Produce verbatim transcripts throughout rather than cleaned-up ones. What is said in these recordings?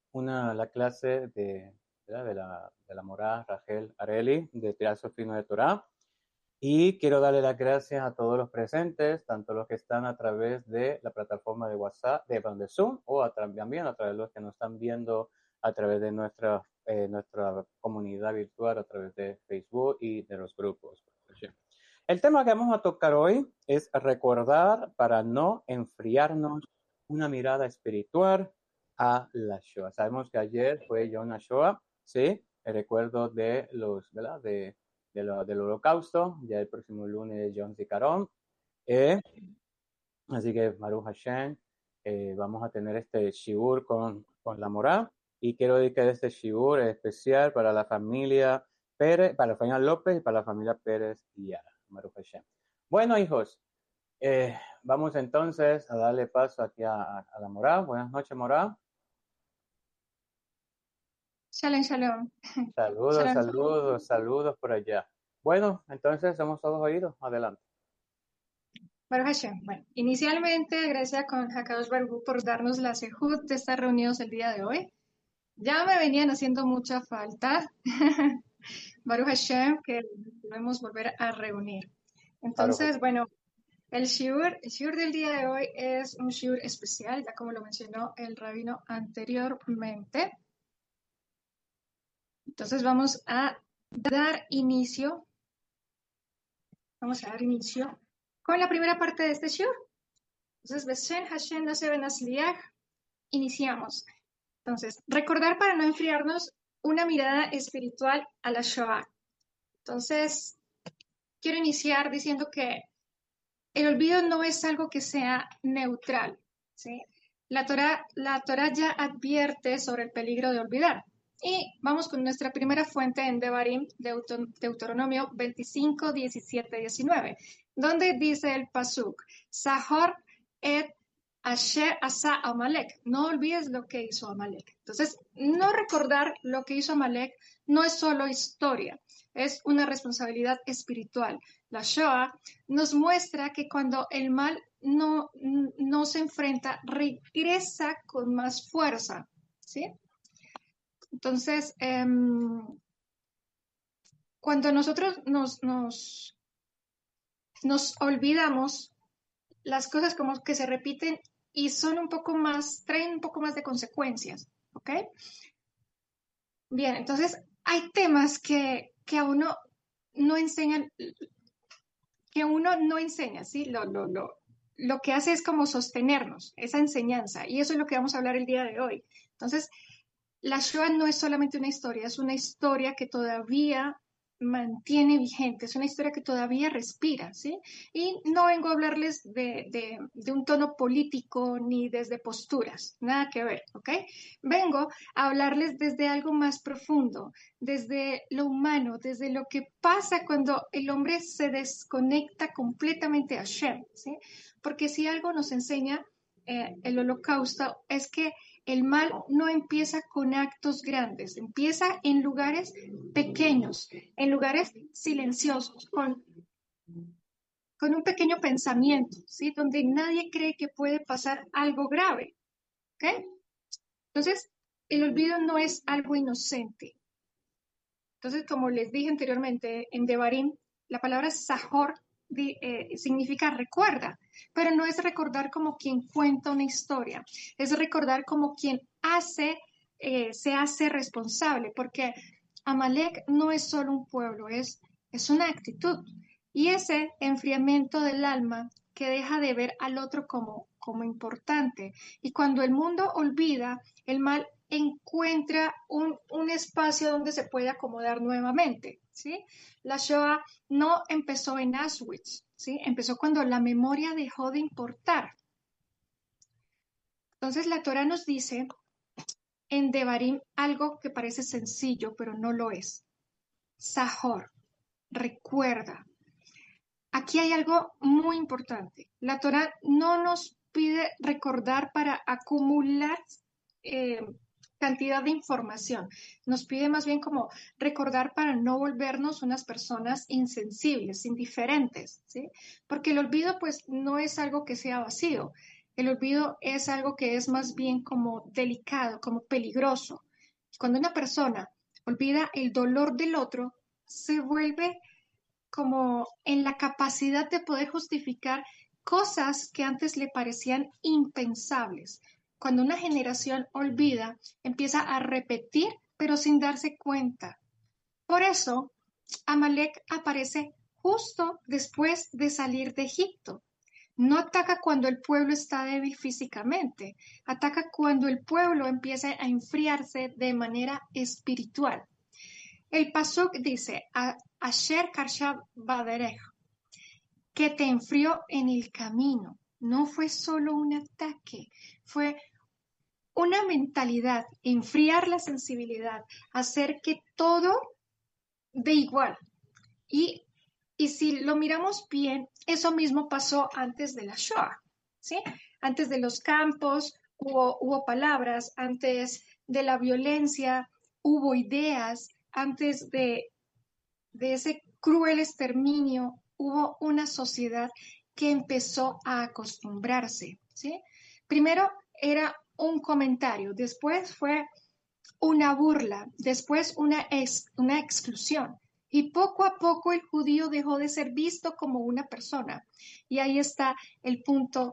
una, la clase de, ¿verdad? de la, de la morada Rachel Areli de Tirazo Fino de Torah. Y quiero darle las gracias a todos los presentes, tanto los que están a través de la plataforma de WhatsApp, de, de Zoom, o a, también a través de los que nos están viendo a través de nuestra, eh, nuestra comunidad virtual, a través de Facebook y de los grupos. El tema que vamos a tocar hoy es recordar para no enfriarnos una mirada espiritual a la Shoah. Sabemos que ayer fue Yom HaShoah, ¿sí? El recuerdo de los, ¿verdad? De, de lo, del holocausto. Ya el próximo lunes es Yom Zikaron. Eh, así que, Baruch Hashem, eh, vamos a tener este shiur con, con la Morá. Y quiero dedicar este shiur especial para la familia Pérez, para la familia López y para la familia Pérez y Yara. Baruch Hashem. Bueno, hijos, eh, vamos entonces a darle paso aquí a, a, a la Morá. Buenas noches, Morá. Shalom, shalom. Saludos, Shalom. saludos, saludos por allá. Bueno, entonces somos todos oídos. Adelante. Baruch Hashem. Bueno, inicialmente, gracias con Hakadosh Baruj Hu por darnos la sejud de estar reunidos el día de hoy. Ya me venían haciendo mucha falta. Baruch Hashem, que debemos volver a reunir. Baruch. Entonces, bueno, el shiur, el shiur del día de hoy es un shiur especial, ya como lo mencionó el rabino anteriormente. Entonces, vamos a dar inicio, vamos a dar inicio con la primera parte de este shiur. Entonces, Beshem Hashem no se ven iniciamos. Entonces, recordar para no enfriarnos una mirada espiritual a la Shoah. Entonces, quiero iniciar diciendo que el olvido no es algo que sea neutral, ¿sí? La Torah, la Torah ya advierte sobre el peligro de olvidar. Y vamos con nuestra primera fuente en Devarim, Deuter Deuteronomio veinticinco, diecisiete, diecinueve, donde dice el pasuk, Sahor et Asher asa Amalek, no olvides lo que hizo Amalek. Entonces, no recordar lo que hizo Amalek no es solo historia, es una responsabilidad espiritual. La Shoah nos muestra que cuando el mal no, no se enfrenta, regresa con más fuerza, ¿sí? Entonces, eh, cuando nosotros nos, nos, nos olvidamos, las cosas como que se repiten y son un poco más, traen un poco más de consecuencias, ¿ok? Bien, entonces hay temas que, que a uno no enseñan, que uno no enseña, ¿sí? Lo, lo, lo, lo que hace es como sostenernos, esa enseñanza, y eso es lo que vamos a hablar el día de hoy. Entonces, la Shoah no es solamente una historia, es una historia que todavía mantiene vigente, es una historia que todavía respira, ¿sí? Y no vengo a hablarles de, de, de un tono político ni desde posturas, nada que ver, ¿ok? Vengo a hablarles desde algo más profundo, desde lo humano, desde lo que pasa cuando el hombre se desconecta completamente a Hashem, ¿sí? Porque si algo nos enseña eh, el holocausto es que el mal no empieza con actos grandes, empieza en lugares pequeños, en lugares silenciosos, con, con un pequeño pensamiento, ¿sí? Donde nadie cree que puede pasar algo grave, ¿ok? Entonces, el olvido no es algo inocente. Entonces, como les dije anteriormente, en Devarim, la palabra Sahor eh, significa recuerda, pero no es recordar como quien cuenta una historia, es recordar como quien hace, eh, se hace responsable, porque Amalek no es solo un pueblo, es, es una actitud. Y ese enfriamiento del alma que deja de ver al otro como, como importante. Y cuando el mundo olvida, el mal encuentra un, un espacio donde se puede acomodar nuevamente, ¿sí? La Shoah no empezó en Auschwitz, ¿sí? Empezó cuando la memoria dejó de importar. Entonces la Torah nos dice en Devarim algo que parece sencillo, pero no lo es. Sahor, recuerda. Aquí hay algo muy importante. La Torah no nos pide recordar para acumular eh, cantidad de información. Nos pide más bien como recordar para no volvernos unas personas insensibles, indiferentes, ¿sí? Porque el olvido pues no es algo que sea vacío, El olvido es algo que es más bien como delicado, como peligroso. Cuando una persona olvida el dolor del otro, se vuelve como en la capacidad de poder justificar cosas que antes le parecían impensables. Cuando una generación olvida, empieza a repetir, pero sin darse cuenta. Por eso, Amalek aparece justo después de salir de Egipto. No ataca cuando el pueblo está débil físicamente, ataca cuando el pueblo empieza a enfriarse de manera espiritual. El pasuk dice, Asher Karshab Baderech, que te enfrió en el camino. No fue solo un ataque, fue una mentalidad, enfriar la sensibilidad, hacer que todo dé igual. Y, y si lo miramos bien, eso mismo pasó antes de la Shoah, ¿sí? Antes de los campos hubo, hubo palabras, antes de la violencia hubo ideas, antes de, de ese cruel exterminio hubo una sociedad que empezó a acostumbrarse, ¿sí? Primero era un comentario, después fue una burla, después una, ex, una exclusión. Y poco a poco el judío dejó de ser visto como una persona. Y ahí está el punto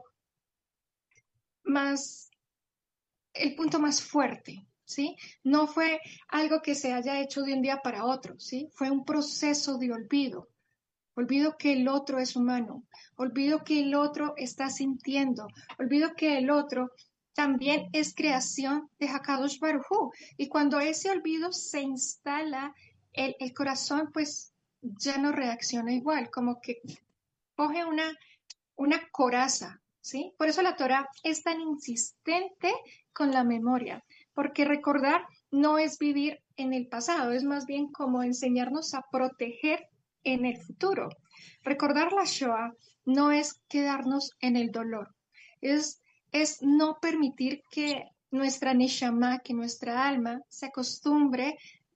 más, el punto más fuerte, ¿sí? No fue algo que se haya hecho de un día para otro, ¿sí? Fue un proceso de olvido. Olvido que el otro es humano. Olvido que el otro está sintiendo. Olvido que el otro también es creación de Hakadosh Baruj Hu. Y cuando ese olvido se instala, el, el corazón pues ya no reacciona igual, como que coge una, una coraza, ¿sí? Por eso la Torah es tan insistente con la memoria, porque recordar no es vivir en el pasado, es más bien como enseñarnos a proteger en el futuro. Recordar la Shoah no es quedarnos en el dolor, es, es no permitir que nuestra neshama, que nuestra alma se acostumbre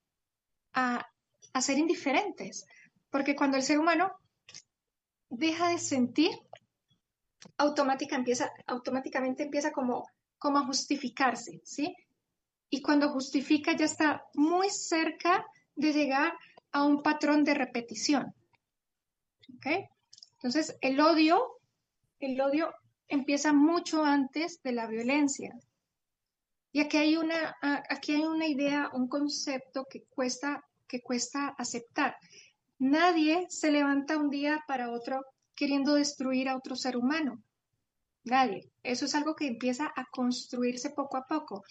a, a ser indiferentes, porque cuando el ser humano deja de sentir, automática empieza, automáticamente empieza como, como a justificarse, ¿sí? Y cuando justifica ya está muy cerca de llegar a un patrón de repetición, ¿ok? Entonces, el odio, el odio empieza mucho antes de la violencia. Y aquí hay una, aquí hay una idea, un concepto que cuesta, que cuesta aceptar. Nadie se levanta un día para otro queriendo destruir a otro ser humano. Nadie. Eso es algo que empieza a construirse poco a poco.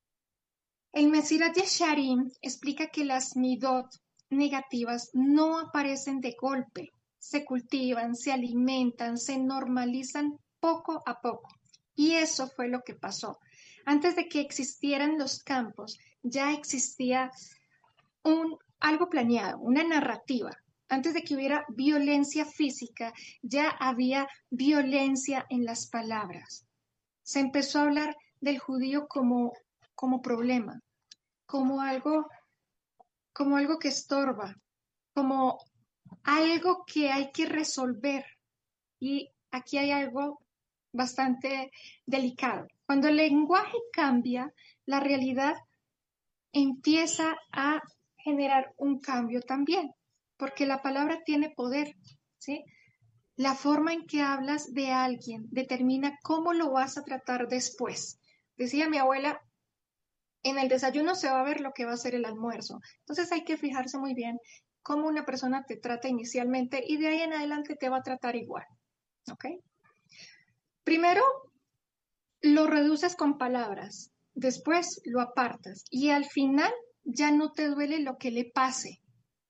El Mesirat Yesharim explica que las midot negativas no aparecen de golpe, se cultivan, se alimentan, se normalizan poco a poco. Y eso fue lo que pasó. Antes de que existieran los campos, ya existía un, algo planeado, una narrativa. Antes de que hubiera violencia física, ya había violencia en las palabras. Se empezó a hablar del judío como, como problema, como algo, como algo que estorba, como algo que hay que resolver. Y aquí hay algo bastante delicado. Cuando el lenguaje cambia, la realidad empieza a generar un cambio también, porque la palabra tiene poder, ¿sí? La forma en que hablas de alguien determina cómo lo vas a tratar después. Decía mi abuela, en el desayuno se va a ver lo que va a ser el almuerzo. Entonces hay que fijarse muy bien cómo una persona te trata inicialmente y de ahí en adelante te va a tratar igual. ¿Ok? Primero lo reduces con palabras, después lo apartas y al final ya no te duele lo que le pase.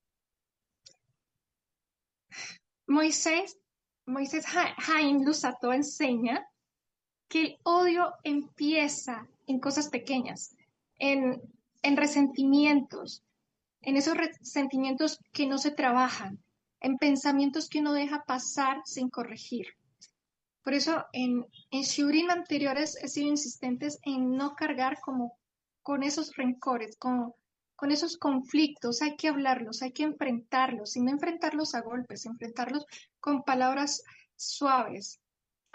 Moisés, Moisés Haim Lusato enseña que el odio empieza en cosas pequeñas, en, en resentimientos, en esos resentimientos que no se trabajan, en pensamientos que uno deja pasar sin corregir. Por eso en, en Shurim anteriores he sido insistentes en no cargar como con esos rencores, con, con esos conflictos, hay que hablarlos, hay que enfrentarlos, y no enfrentarlos a golpes, enfrentarlos con palabras suaves.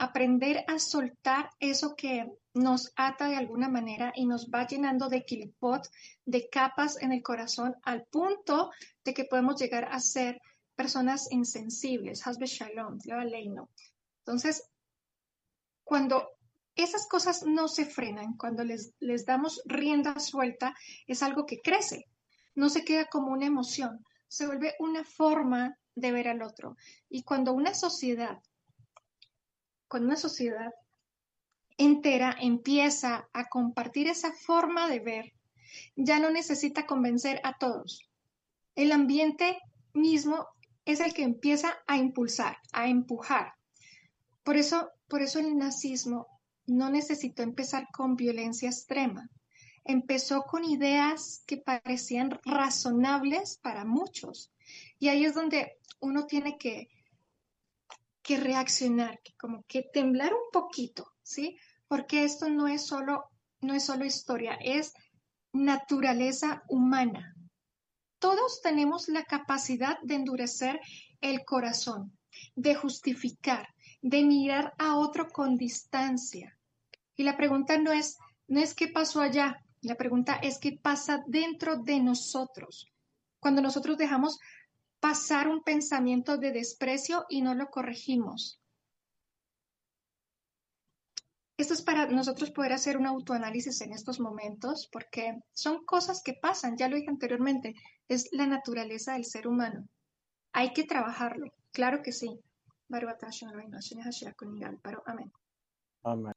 aprender a soltar eso que nos ata de alguna manera y nos va llenando de kilpot, de capas en el corazón, al punto de que podemos llegar a ser personas insensibles. Hasbe shalom, Dios aleino. Entonces, cuando esas cosas no se frenan, cuando les, les damos rienda suelta, es algo que crece. No se queda como una emoción, se vuelve una forma de ver al otro. Y cuando una sociedad, cuando una sociedad entera empieza a compartir esa forma de ver, ya no necesita convencer a todos. El ambiente mismo es el que empieza a impulsar, a empujar. Por eso, por eso el nazismo no necesitó empezar con violencia extrema. Empezó con ideas que parecían razonables para muchos. Y ahí es donde uno tiene que, que reaccionar, que como que temblar un poquito, ¿sí? Porque esto no es solo, no es solo historia, es naturaleza humana. Todos tenemos la capacidad de endurecer el corazón, de justificar, de mirar a otro con distancia. Y la pregunta no es, no es qué pasó allá, la pregunta es qué pasa dentro de nosotros. Cuando nosotros dejamos pasar un pensamiento de desprecio y no lo corregimos. Esto es para nosotros poder hacer un autoanálisis en estos momentos, porque son cosas que pasan, ya lo dije anteriormente, es la naturaleza del ser humano. Hay que trabajarlo, claro que sí. Amén. Amén.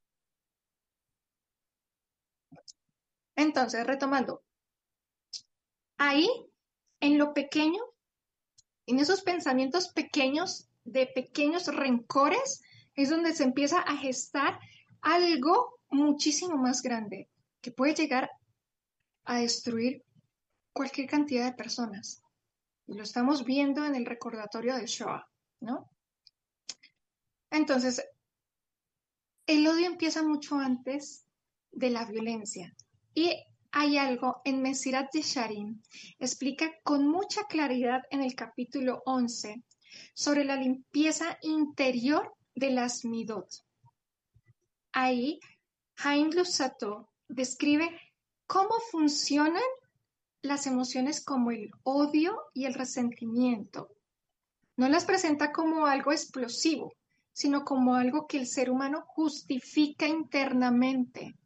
Entonces, retomando, ahí, en lo pequeño, en esos pensamientos pequeños, de pequeños rencores, es donde se empieza a gestar algo muchísimo más grande, que puede llegar a destruir cualquier cantidad de personas. Y lo estamos viendo en el recordatorio de Shoah, ¿no? Entonces, el odio empieza mucho antes de la violencia. Y hay algo en Mesirat Yesharim, explica con mucha claridad en el capítulo once sobre la limpieza interior de las midot. Ahí, Haim Luzzatto describe cómo funcionan las emociones como el odio y el resentimiento. No las presenta como algo explosivo, sino como algo que el ser humano justifica internamente.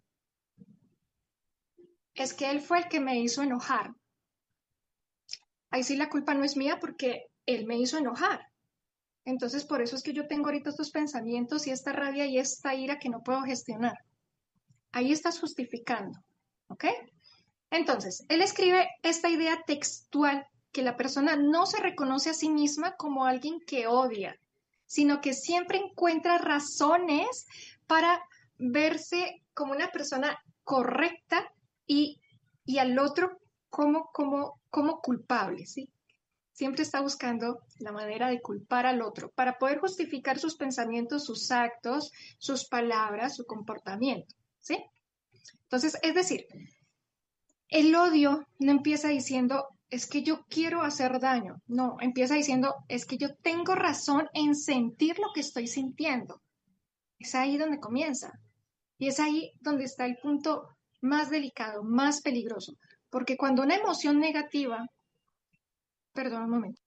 Es que él fue el que me hizo enojar. Ahí sí la culpa no es mía porque él me hizo enojar. Entonces por eso es que yo tengo ahorita estos pensamientos y esta rabia y esta ira que no puedo gestionar. Ahí estás justificando, ¿ok? Entonces, él escribe esta idea textual que la persona no se reconoce a sí misma como alguien que odia, sino que siempre encuentra razones para verse como una persona correcta y, y al otro como, como, como culpable, ¿sí? Siempre está buscando la manera de culpar al otro para poder justificar sus pensamientos, sus actos, sus palabras, su comportamiento, ¿sí? Entonces, es decir, el odio no empieza diciendo, es que yo quiero hacer daño. No, empieza diciendo, es que yo tengo razón en sentir lo que estoy sintiendo. Es ahí donde comienza. Y es ahí donde está el punto más delicado, más peligroso. Porque cuando una emoción negativa, perdón un momento.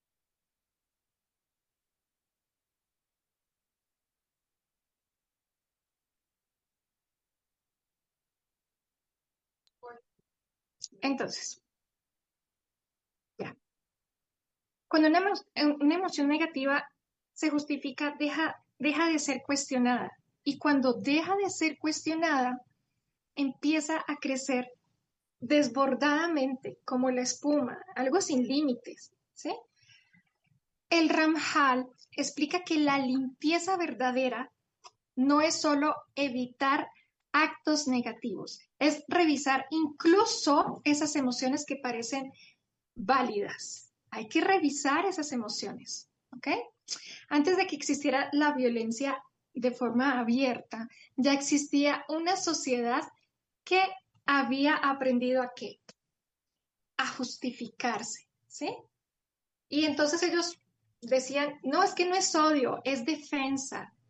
Entonces, ya. Cuando una, emo- una emoción negativa se justifica, deja, deja de ser cuestionada. Y cuando deja de ser cuestionada, empieza a crecer desbordadamente, como la espuma, algo sin límites, ¿sí? El Ramjal explica que la limpieza verdadera no es solo evitar actos negativos, es revisar incluso esas emociones que parecen válidas. Hay que revisar esas emociones, ¿ok? Antes de que existiera la violencia de forma abierta, ya existía una sociedad que había aprendido a qué? A justificarse, ¿sí? Y entonces ellos decían, no, es que no es odio, es defensa.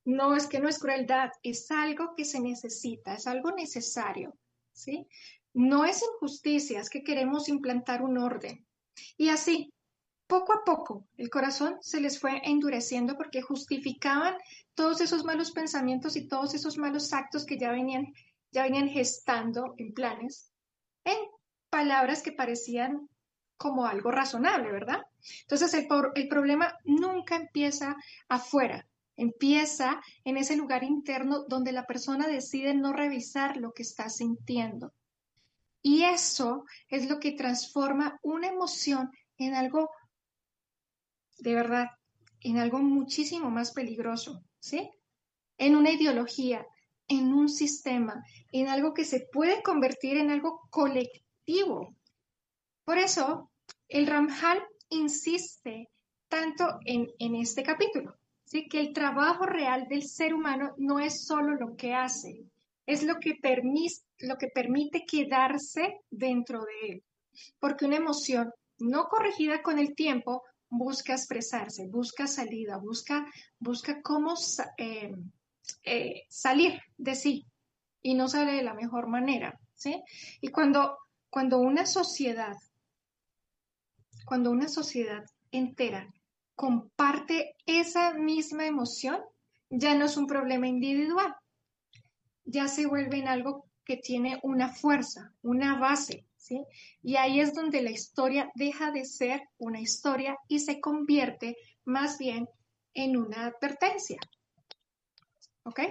no es que no es crueldad, es algo que se necesita, es algo necesario, ¿sí? No es injusticia, es que queremos implantar un orden. Y así, poco a poco, el corazón se les fue endureciendo porque justificaban todos esos malos pensamientos y todos esos malos actos que ya venían, ya venían gestando en planes, en palabras que parecían como algo razonable, ¿verdad? Entonces el, el problema nunca empieza afuera, empieza en ese lugar interno donde la persona decide no revisar lo que está sintiendo. Y eso es lo que transforma una emoción en algo, de verdad, en algo muchísimo más peligroso, ¿sí? En una ideología, en un sistema, en algo que se puede convertir en algo colectivo. Por eso, el Ramjal insiste tanto en, en este capítulo, ¿sí? Que el trabajo real del ser humano no es solo lo que hace, es lo que, permis, lo que permite quedarse dentro de él. Porque una emoción no corregida con el tiempo busca expresarse, busca salida, busca, busca cómo eh, eh, salir de sí y no sale de la mejor manera, ¿sí? Y cuando, cuando una sociedad cuando una sociedad entera comparte esa misma emoción, ya no es un problema individual, ya se vuelve en algo que tiene una fuerza, una base, ¿sí? Y ahí es donde la historia deja de ser una historia y se convierte más bien en una advertencia, ¿ok?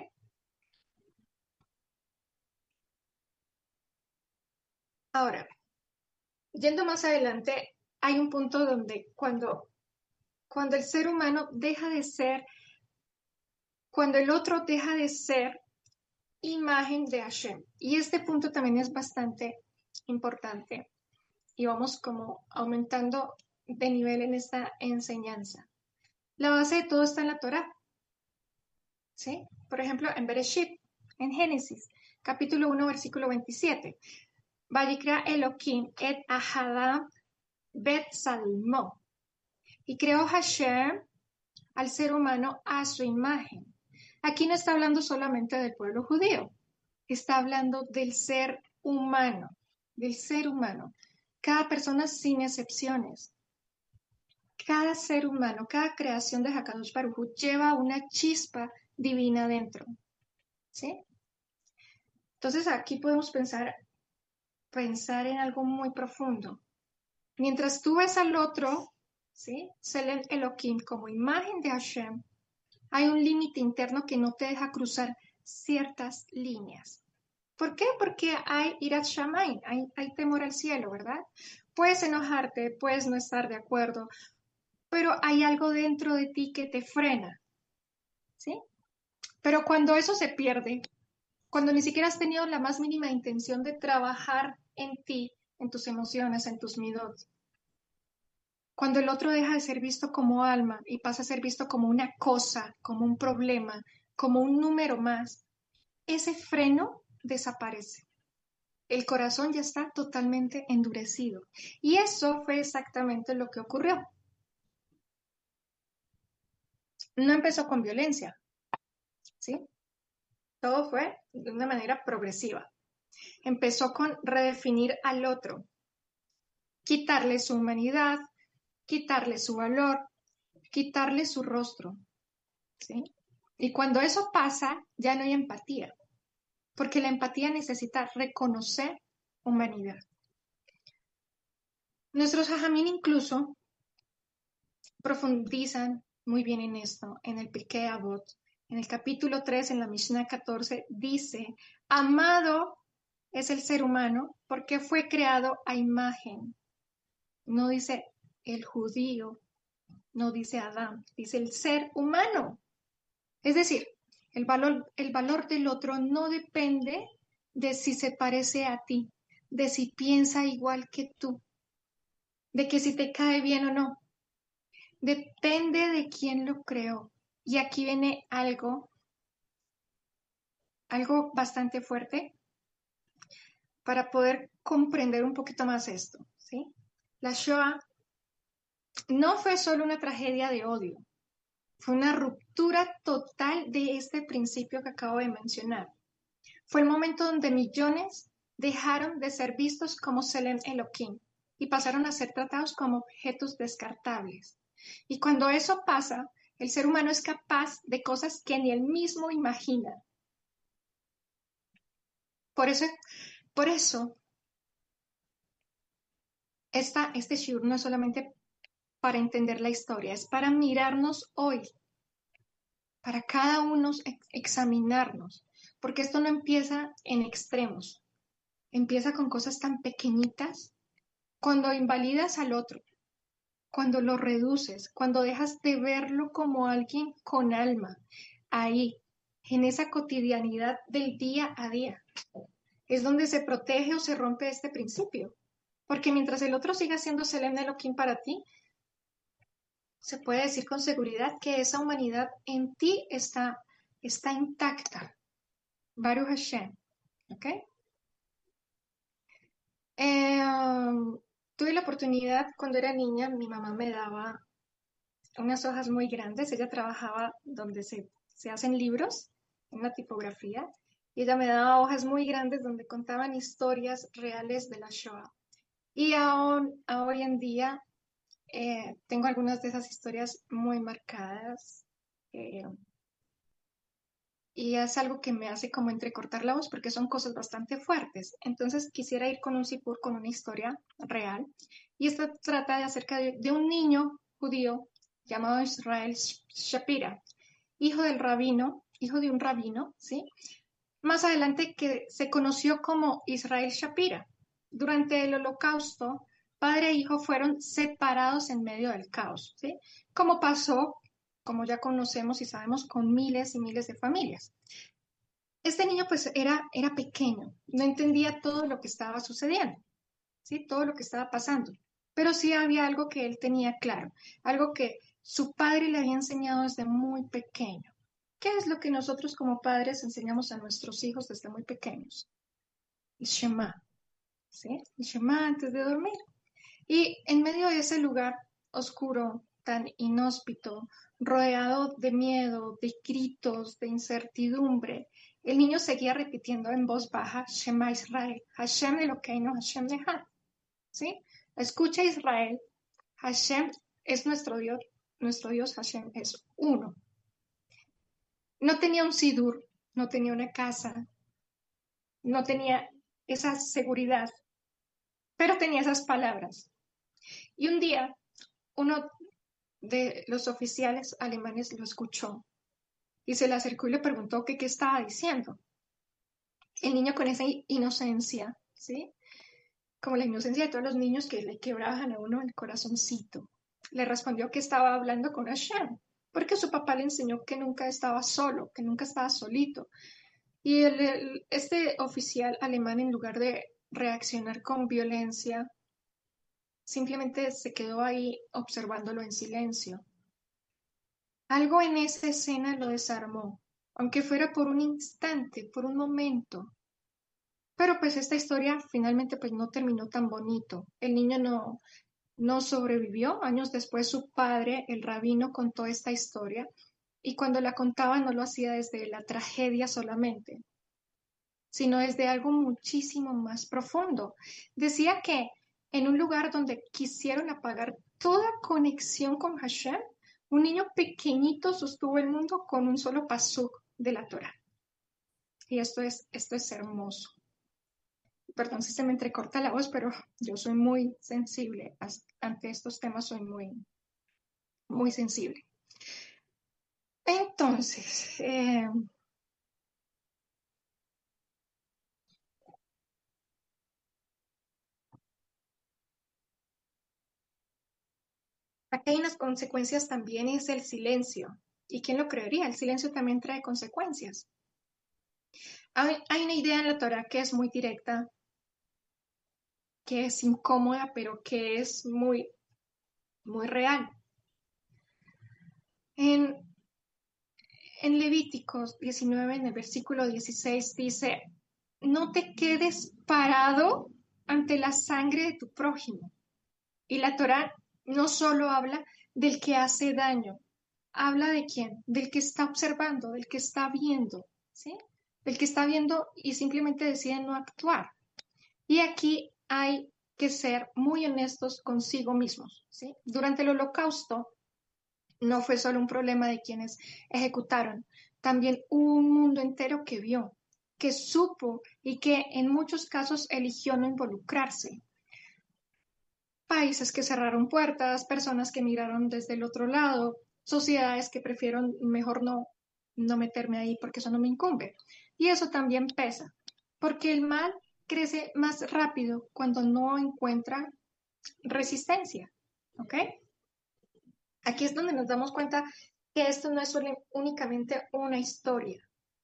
Ahora, yendo más adelante, hay un punto donde cuando, cuando el ser humano deja de ser, cuando el otro deja de ser imagen de Hashem. Y este punto también es bastante importante. Y vamos como aumentando de nivel en esta enseñanza. La base de todo está en la Torah. ¿Sí? Por ejemplo, en Bereshit, en Génesis, capítulo uno, versículo veintisiete. Vayikra Elohim et Ahadam bet Salmo. Y creó Hashem al ser humano a su imagen. Aquí no está hablando solamente del pueblo judío, está hablando del ser humano, del ser humano. Cada persona sin excepciones. Cada ser humano, cada creación de Hakadosh Baruj Hu lleva una chispa divina dentro. ¿Sí? Entonces aquí podemos pensar, pensar en algo muy profundo. Mientras tú ves al otro, ¿sí? Selem Elohim como imagen de Hashem, hay un límite interno que no te deja cruzar ciertas líneas. ¿Por qué? Porque hay irat shamayim, hay, hay temor al cielo, ¿verdad? Puedes enojarte, puedes no estar de acuerdo, pero hay algo dentro de ti que te frena, ¿sí? Pero cuando eso se pierde, cuando ni siquiera has tenido la más mínima intención de trabajar en ti, en tus emociones, en tus midot, cuando el otro deja de ser visto como alma y pasa a ser visto como una cosa, como un problema, como un número más, ese freno desaparece. El corazón ya está totalmente endurecido. Y eso fue exactamente lo que ocurrió. No empezó con violencia, ¿sí? Todo fue de una manera progresiva. Empezó con redefinir al otro, quitarle su humanidad, quitarle su valor, quitarle su rostro, ¿sí? Y cuando eso pasa, ya no hay empatía, porque la empatía necesita reconocer humanidad. Nuestros jajamín incluso profundizan muy bien en esto, en el Pirkei Avot. En el capítulo tres, en la Mishnah catorce, dice, amado es el ser humano porque fue creado a imagen. No dice el judío, no dice Adán, dice el ser humano. Es decir, el valor, el valor del otro no depende de si se parece a ti, de si piensa igual que tú, de que si te cae bien o no. Depende de quién lo creó. Y aquí viene algo, algo bastante fuerte para poder comprender un poquito más esto, ¿sí? La Shoah no fue solo una tragedia de odio, fue una ruptura ruptura total de este principio que acabo de mencionar. Fue el momento donde millones dejaron de ser vistos como Selem Elohim y pasaron a ser tratados como objetos descartables. Y cuando eso pasa, el ser humano es capaz de cosas que ni él mismo imagina. Por eso, por eso esta, este shiur no es solamente para entender la historia, es para mirarnos hoy, para cada uno ex examinarnos, porque esto no empieza en extremos, empieza con cosas tan pequeñitas, cuando invalidas al otro, cuando lo reduces, cuando dejas de verlo como alguien con alma, ahí, en esa cotidianidad del día a día, es donde se protege o se rompe este principio. Porque mientras el otro siga siendo Selem Elohim para ti, se puede decir con seguridad que esa humanidad en ti está, está intacta. Baruch Hashem. ¿Ok? Eh, um, tuve la oportunidad, cuando era niña, mi mamá me daba unas hojas muy grandes. Ella trabajaba donde se, se hacen libros, en la tipografía, y ella me daba hojas muy grandes donde contaban historias reales de la Shoah. Y aún, a hoy en día eh, tengo algunas de esas historias muy marcadas. Eh, y es algo que me hace como entrecortar la voz porque son cosas bastante fuertes. Entonces quisiera ir con un sipur, con una historia real. Y esto trata de acerca de, de un niño judío llamado Israel Shapira, hijo del rabino, hijo de un rabino, ¿sí? Más adelante que se conoció como Israel Shapira. Durante el Holocausto, padre e hijo fueron separados en medio del caos, ¿sí? Como pasó, como ya conocemos y sabemos, con miles y miles de familias. Este niño pues era, era pequeño, no entendía todo lo que estaba sucediendo, ¿sí? Todo lo que estaba pasando, pero sí había algo que él tenía claro, algo que su padre le había enseñado desde muy pequeño. ¿Qué es lo que nosotros como padres enseñamos a nuestros hijos desde muy pequeños? El Shema, ¿sí? El Shema antes de dormir. Y en medio de ese lugar oscuro, tan inhóspito, rodeado de miedo, de gritos, de incertidumbre, el niño seguía repitiendo en voz baja, Shema Israel, Hashem Elokeinu, Hashem Echad, ¿sí? Escucha Israel, Hashem es nuestro Dios, nuestro Dios Hashem es uno. No tenía un sidur, no tenía una casa, no tenía esa seguridad, pero tenía esas palabras. Y un día, uno de los oficiales alemanes lo escuchó y se le acercó y le preguntó que qué estaba diciendo. El niño con esa inocencia, ¿sí? Como la inocencia de todos los niños que le quebraban a uno el corazoncito, le respondió que estaba hablando con Hashem, porque su papá le enseñó que nunca estaba solo, que nunca estaba solito. Y el, el, este oficial alemán, en lugar de reaccionar con violencia, simplemente se quedó ahí observándolo en silencio. Algo en esa escena lo desarmó, aunque fuera por un instante, por un momento. Pero pues esta historia finalmente pues no terminó tan bonito. El niño no, no sobrevivió. Años después su padre, el rabino, contó esta historia y cuando la contaba no lo hacía desde la tragedia solamente, sino desde algo muchísimo más profundo. Decía que en un lugar donde quisieron apagar toda conexión con Hashem, un niño pequeñito sostuvo el mundo con un solo pasuk de la Torah. Y esto es, esto es hermoso. Perdón si se me entrecorta la voz, pero yo soy muy sensible ante estos temas, soy muy, muy sensible. Entonces, eh, aquí hay unas consecuencias también, es el silencio. ¿Y quién lo creería? El silencio también trae consecuencias. Hay, hay una idea en la Torah que es muy directa, que es incómoda, pero que es muy, muy real. En, en Levíticos diecinueve, en el versículo dieciséis, dice, no te quedes parado ante la sangre de tu prójimo. Y la Torah no solo habla del que hace daño, habla de quién, del que está observando, del que está viendo, ¿sí? Del que está viendo y simplemente decide no actuar. Y aquí hay que ser muy honestos consigo mismos, ¿sí? Durante el Holocausto no fue solo un problema de quienes ejecutaron, también hubo un mundo entero que vio, que supo y que en muchos casos eligió no involucrarse. Países que cerraron puertas, personas que miraron desde el otro lado, sociedades que prefieron mejor no, no meterme ahí porque eso no me incumbe. Y eso también pesa, porque el mal crece más rápido cuando no encuentra resistencia. ¿Ok? Aquí es donde nos damos cuenta que esto no es únicamente una historia,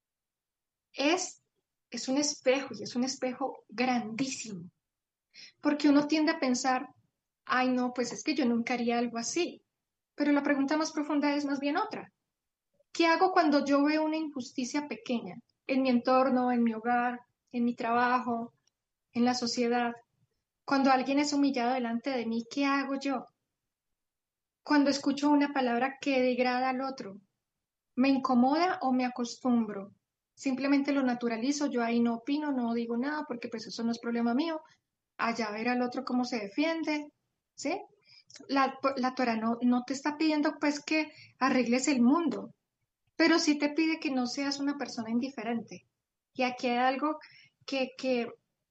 es, es un espejo y es un espejo grandísimo, porque uno tiende a pensar, ay no, pues es que yo nunca haría algo así, pero la pregunta más profunda es más bien otra. ¿Qué hago cuando yo veo una injusticia pequeña en mi entorno, en mi hogar, en mi trabajo, en la sociedad? Cuando alguien es humillado delante de mí, ¿qué hago yo? Cuando escucho una palabra que degrada al otro, ¿me incomoda o me acostumbro? Simplemente lo naturalizo, yo ahí no opino, no digo nada porque pues eso no es problema mío. Allá ver al otro cómo se defiende, ¿sí? La, la Torah no, no te está pidiendo pues que arregles el mundo, pero sí te pide que no seas una persona indiferente. Y aquí hay algo que, que,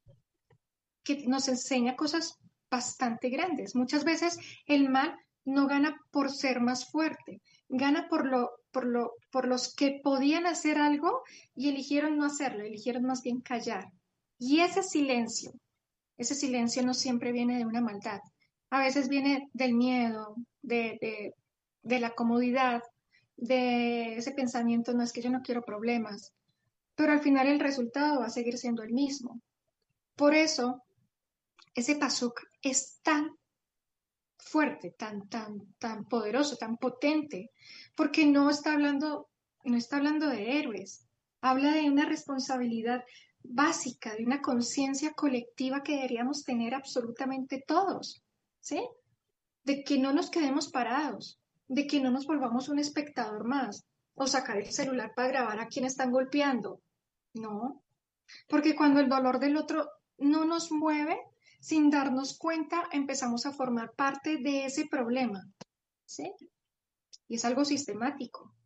que nos enseña cosas bastante grandes. Muchas veces el mal no gana por ser más fuerte, gana por lo, por lo, por los que podían hacer algo y eligieron no hacerlo, eligieron más bien callar. Y ese silencio, ese silencio no siempre viene de una maldad. A veces viene del miedo, de, de, de la comodidad, de ese pensamiento, no es que yo no quiero problemas, pero al final el resultado va a seguir siendo el mismo. Por eso, ese pasuk es tan fuerte, tan, tan, tan poderoso, tan potente, porque no está hablando, no está hablando de héroes, habla de una responsabilidad básica, de una conciencia colectiva que deberíamos tener absolutamente todos, ¿sí? De que no nos quedemos parados, de que no nos volvamos un espectador más, o sacar el celular para grabar a quien están golpeando. No, porque cuando el dolor del otro no nos mueve, sin darnos cuenta, empezamos a formar parte de ese problema, ¿sí? Y es algo sistemático.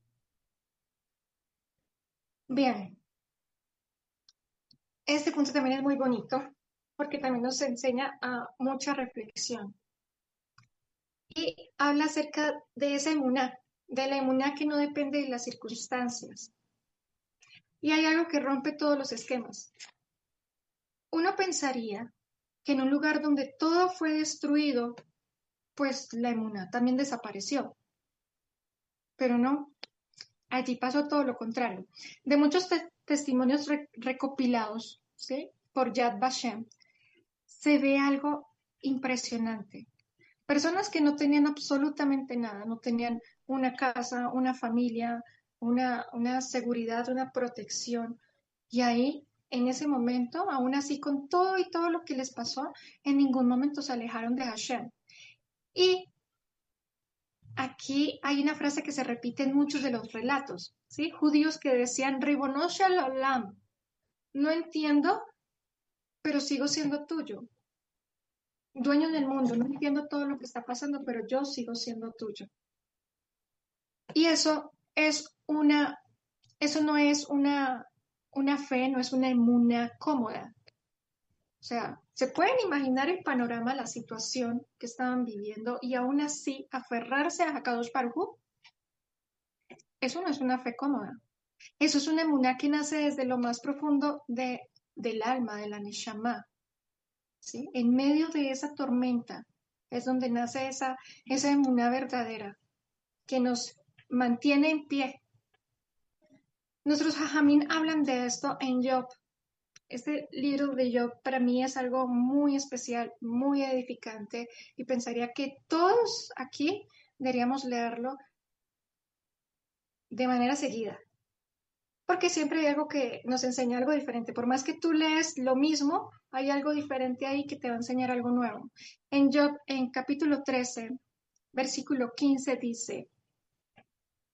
Bien, este punto también es muy bonito porque también nos enseña a mucha reflexión. Y habla acerca de esa emuná, de la emuná que no depende de las circunstancias. Y hay algo que rompe todos los esquemas. Uno pensaría que en un lugar donde todo fue destruido, pues la emuná también desapareció. Pero no, allí pasó todo lo contrario. De muchos te testimonios re recopilados, ¿sí?, por Yad Vashem, se ve algo impresionante. Personas que no tenían absolutamente nada, no tenían una casa, una familia, una, una seguridad, una protección. Y ahí, en ese momento, aún así, con todo y todo lo que les pasó, en ningún momento se alejaron de Hashem. Y aquí hay una frase que se repite en muchos de los relatos, ¿sí? Judíos que decían, Ribono shel olam, no entiendo, pero sigo siendo tuyo. Dueño del mundo, no entiendo todo lo que está pasando, pero yo sigo siendo tuyo. Y eso es una, eso no es una, una fe, no es una emuna cómoda. O sea, se pueden imaginar el panorama, la situación que estaban viviendo y aún así aferrarse a Hakadosh Baruj Hu. Eso no es una fe cómoda. Eso es una emuná que nace desde lo más profundo de, del alma, de la neshama, ¿sí? En medio de esa tormenta es donde nace esa, esa emuná verdadera que nos mantiene en pie. Nuestros jajamín hablan de esto en Job. Este libro de Job para mí es algo muy especial, muy edificante y pensaría que todos aquí deberíamos leerlo de manera seguida, porque siempre hay algo que nos enseña algo diferente. Por más que tú lees lo mismo, hay algo diferente ahí que te va a enseñar algo nuevo. En Job, en capítulo trece, versículo quince dice,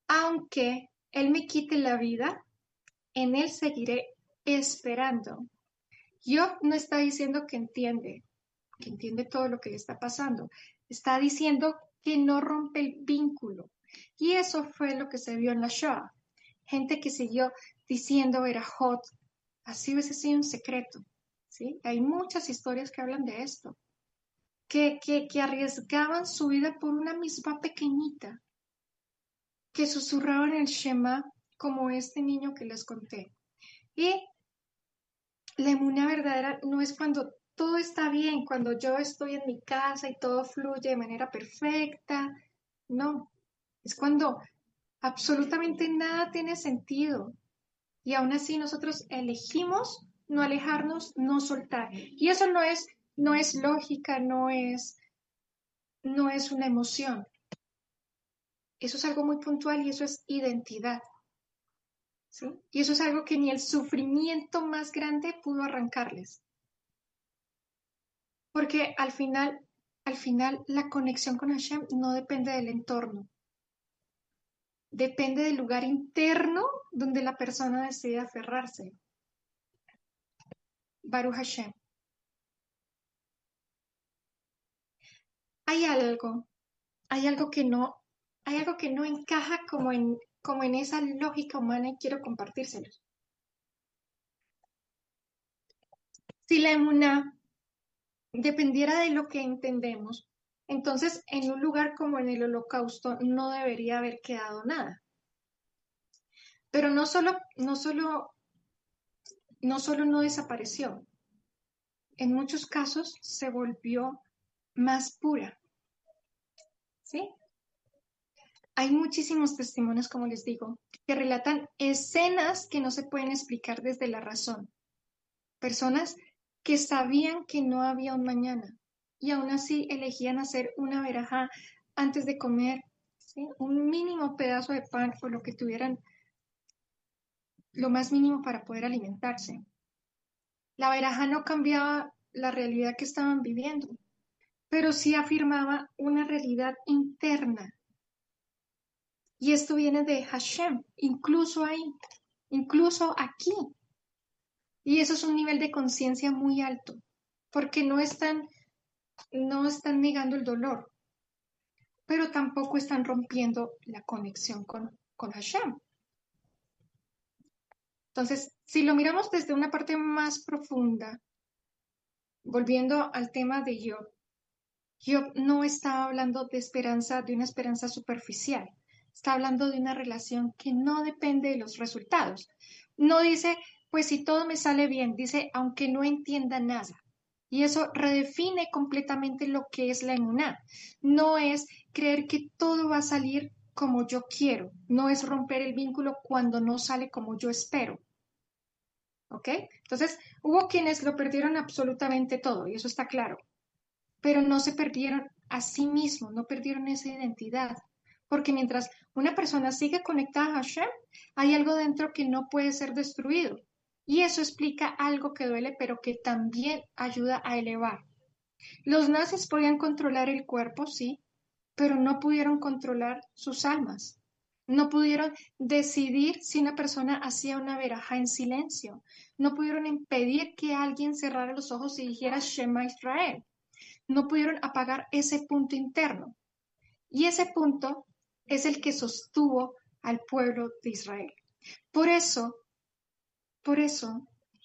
aunque Él me quite la vida, en Él seguiré esperando. Job no está diciendo que entiende, que entiende todo lo que le está pasando. Está diciendo que no rompe el vínculo. Y eso fue lo que se vio en la Shoah. Gente que siguió diciendo era hot, así hubiese sido un secreto. ¿Sí? Hay muchas historias que hablan de esto. Que, que, que arriesgaban su vida por una misma pequeñita, que susurraban el Shema como este niño que les conté. Y la emuná verdadera no es cuando todo está bien, cuando yo estoy en mi casa y todo fluye de manera perfecta. No, es cuando absolutamente nada tiene sentido. Y aún así nosotros elegimos no alejarnos, no soltar. Y eso no es, no es lógica, no es, no es una emoción. Eso es algo muy puntual y eso es identidad. ¿Sí? Y eso es algo que ni el sufrimiento más grande pudo arrancarles. Porque al final, al final la conexión con Hashem no depende del entorno. Depende del lugar interno donde la persona decide aferrarse. Baruch Hashem. Hay algo, hay algo que no, hay algo que no encaja como en, como en esa lógica humana y quiero compartírselos. Si la emuná dependiera de lo que entendemos, entonces en un lugar como en el Holocausto no debería haber quedado nada. Pero no solo, no solo, no solo no desapareció, en muchos casos se volvió más pura. ¿Sí? Hay muchísimos testimonios, como les digo, que relatan escenas que no se pueden explicar desde la razón. Personas que sabían que no había un mañana y aún así elegían hacer una verajá antes de comer, ¿sí? Un mínimo pedazo de pan o lo que tuvieran, lo más mínimo para poder alimentarse. La verajá no cambiaba la realidad que estaban viviendo, pero sí afirmaba una realidad interna. Y esto viene de Hashem, incluso ahí, incluso aquí. Y eso es un nivel de conciencia muy alto, porque no están, no están negando el dolor, pero tampoco están rompiendo la conexión con, con Hashem. Entonces, si lo miramos desde una parte más profunda, volviendo al tema de Job, Job no está hablando de esperanza, de una esperanza superficial. Está hablando de una relación que no depende de los resultados. No dice, pues si todo me sale bien, dice, aunque no entienda nada. Y eso redefine completamente lo que es la emuná. No es creer que todo va a salir como yo quiero. No es romper el vínculo cuando no sale como yo espero. ¿Ok? Entonces, hubo quienes lo perdieron absolutamente todo, y eso está claro. Pero no se perdieron a sí mismos, no perdieron esa identidad. Porque mientras una persona sigue conectada a Hashem, hay algo dentro que no puede ser destruido. Y eso explica algo que duele, pero que también ayuda a elevar. Los nazis podían controlar el cuerpo, sí, pero no pudieron controlar sus almas. No pudieron decidir si una persona hacía una verajá en silencio. No pudieron impedir que alguien cerrara los ojos y dijera Shema Israel. No pudieron apagar ese punto interno. Y ese punto es el que sostuvo al pueblo de Israel. Por eso, por eso,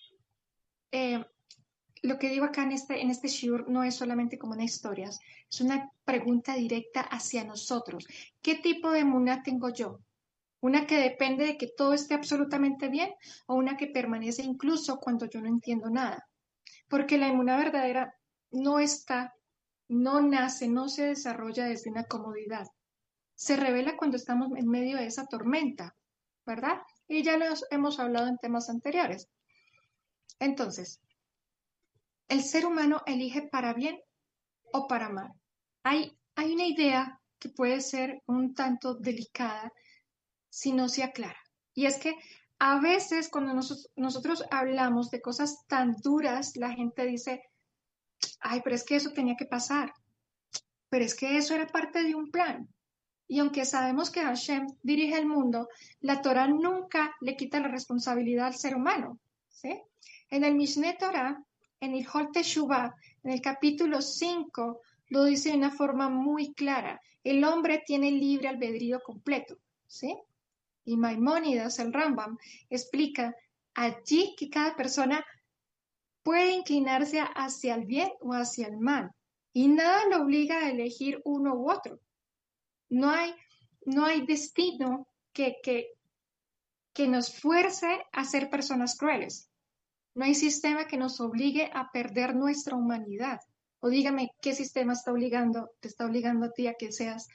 eh, lo que digo acá en este, en este shiur no es solamente como una historia, es una pregunta directa hacia nosotros. ¿Qué tipo de emuná tengo yo? ¿Una que depende de que todo esté absolutamente bien o una que permanece incluso cuando yo no entiendo nada? Porque la emuná verdadera no está, no nace, no se desarrolla desde una comodidad. Se revela cuando estamos en medio de esa tormenta, ¿verdad? Y ya lo hemos hablado en temas anteriores. Entonces, el ser humano elige para bien o para mal. Hay, hay una idea que puede ser un tanto delicada si no se aclara. Y es que a veces cuando nosotros, nosotros hablamos de cosas tan duras, la gente dice, ay, pero es que eso tenía que pasar, pero es que eso era parte de un plan. Y aunque sabemos que Hashem dirige el mundo, la Torah nunca le quita la responsabilidad al ser humano, ¿sí? En el Mishneh Torah, en el Hol Teshuvah, en el capítulo cinco, lo dice de una forma muy clara. El hombre tiene libre albedrío completo, ¿sí? Y Maimónides, el Rambam, explica allí que cada persona puede inclinarse hacia el bien o hacia el mal. Y nada lo obliga a elegir uno u otro. No hay, no hay destino que, que, que nos fuerce a ser personas crueles. No hay sistema que nos obligue a perder nuestra humanidad. O dígame, ¿qué sistema está obligando, te está obligando a ti a que seas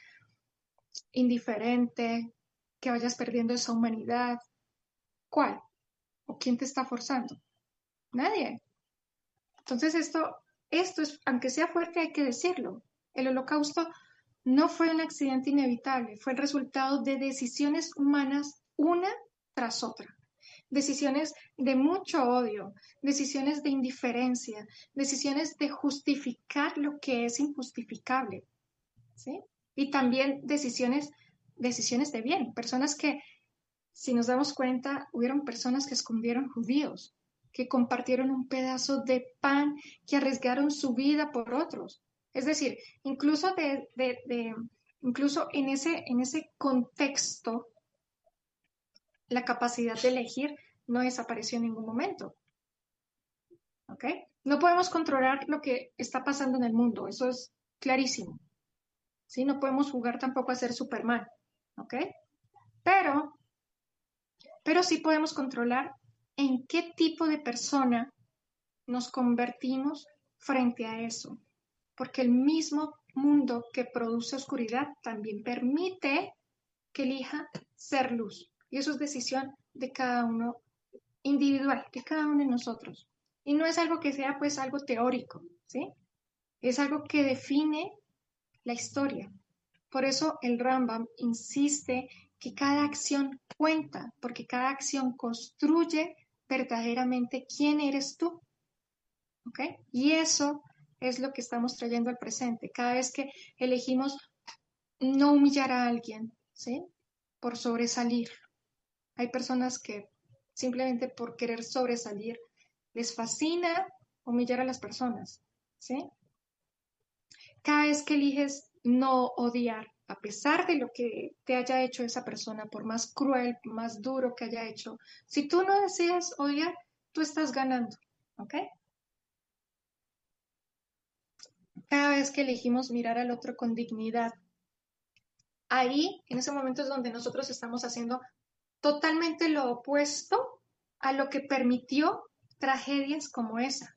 indiferente, que vayas perdiendo esa humanidad? ¿Cuál? ¿O quién te está forzando? Nadie. Entonces esto, esto es, aunque sea fuerte, hay que decirlo. El holocausto no fue un accidente inevitable, fue el resultado de decisiones humanas una tras otra. Decisiones de mucho odio, decisiones de indiferencia, decisiones de justificar lo que es injustificable, ¿sí? Y también decisiones, decisiones de bien, personas que, si nos damos cuenta, hubieron personas que escondieron judíos, que compartieron un pedazo de pan, que arriesgaron su vida por otros. Es decir, incluso, de, de, de, incluso en, ese, en ese contexto, la capacidad de elegir no desapareció en ningún momento. ¿Ok? No podemos controlar lo que está pasando en el mundo, eso es clarísimo. ¿Sí? No podemos jugar tampoco a ser Superman. ¿Ok? Pero, pero sí podemos controlar en qué tipo de persona nos convertimos frente a eso. Porque el mismo mundo que produce oscuridad también permite que elija ser luz. Y eso es decisión de cada uno individual, de cada uno de nosotros. Y no es algo que sea pues algo teórico, ¿sí? Es algo que define la historia. Por eso el Rambam insiste que cada acción cuenta, porque cada acción construye verdaderamente quién eres tú. ¿Ok? Y eso es lo que estamos trayendo al presente. Cada vez que elegimos no humillar a alguien, ¿sí? Por sobresalir. Hay personas que simplemente por querer sobresalir les fascina humillar a las personas, ¿sí? Cada vez que eliges no odiar, a pesar de lo que te haya hecho esa persona, por más cruel, más duro que haya hecho, si tú no deseas odiar, tú estás ganando, ¿ok? Cada vez que elegimos mirar al otro con dignidad, ahí, en ese momento es donde nosotros estamos haciendo totalmente lo opuesto a lo que permitió tragedias como esa.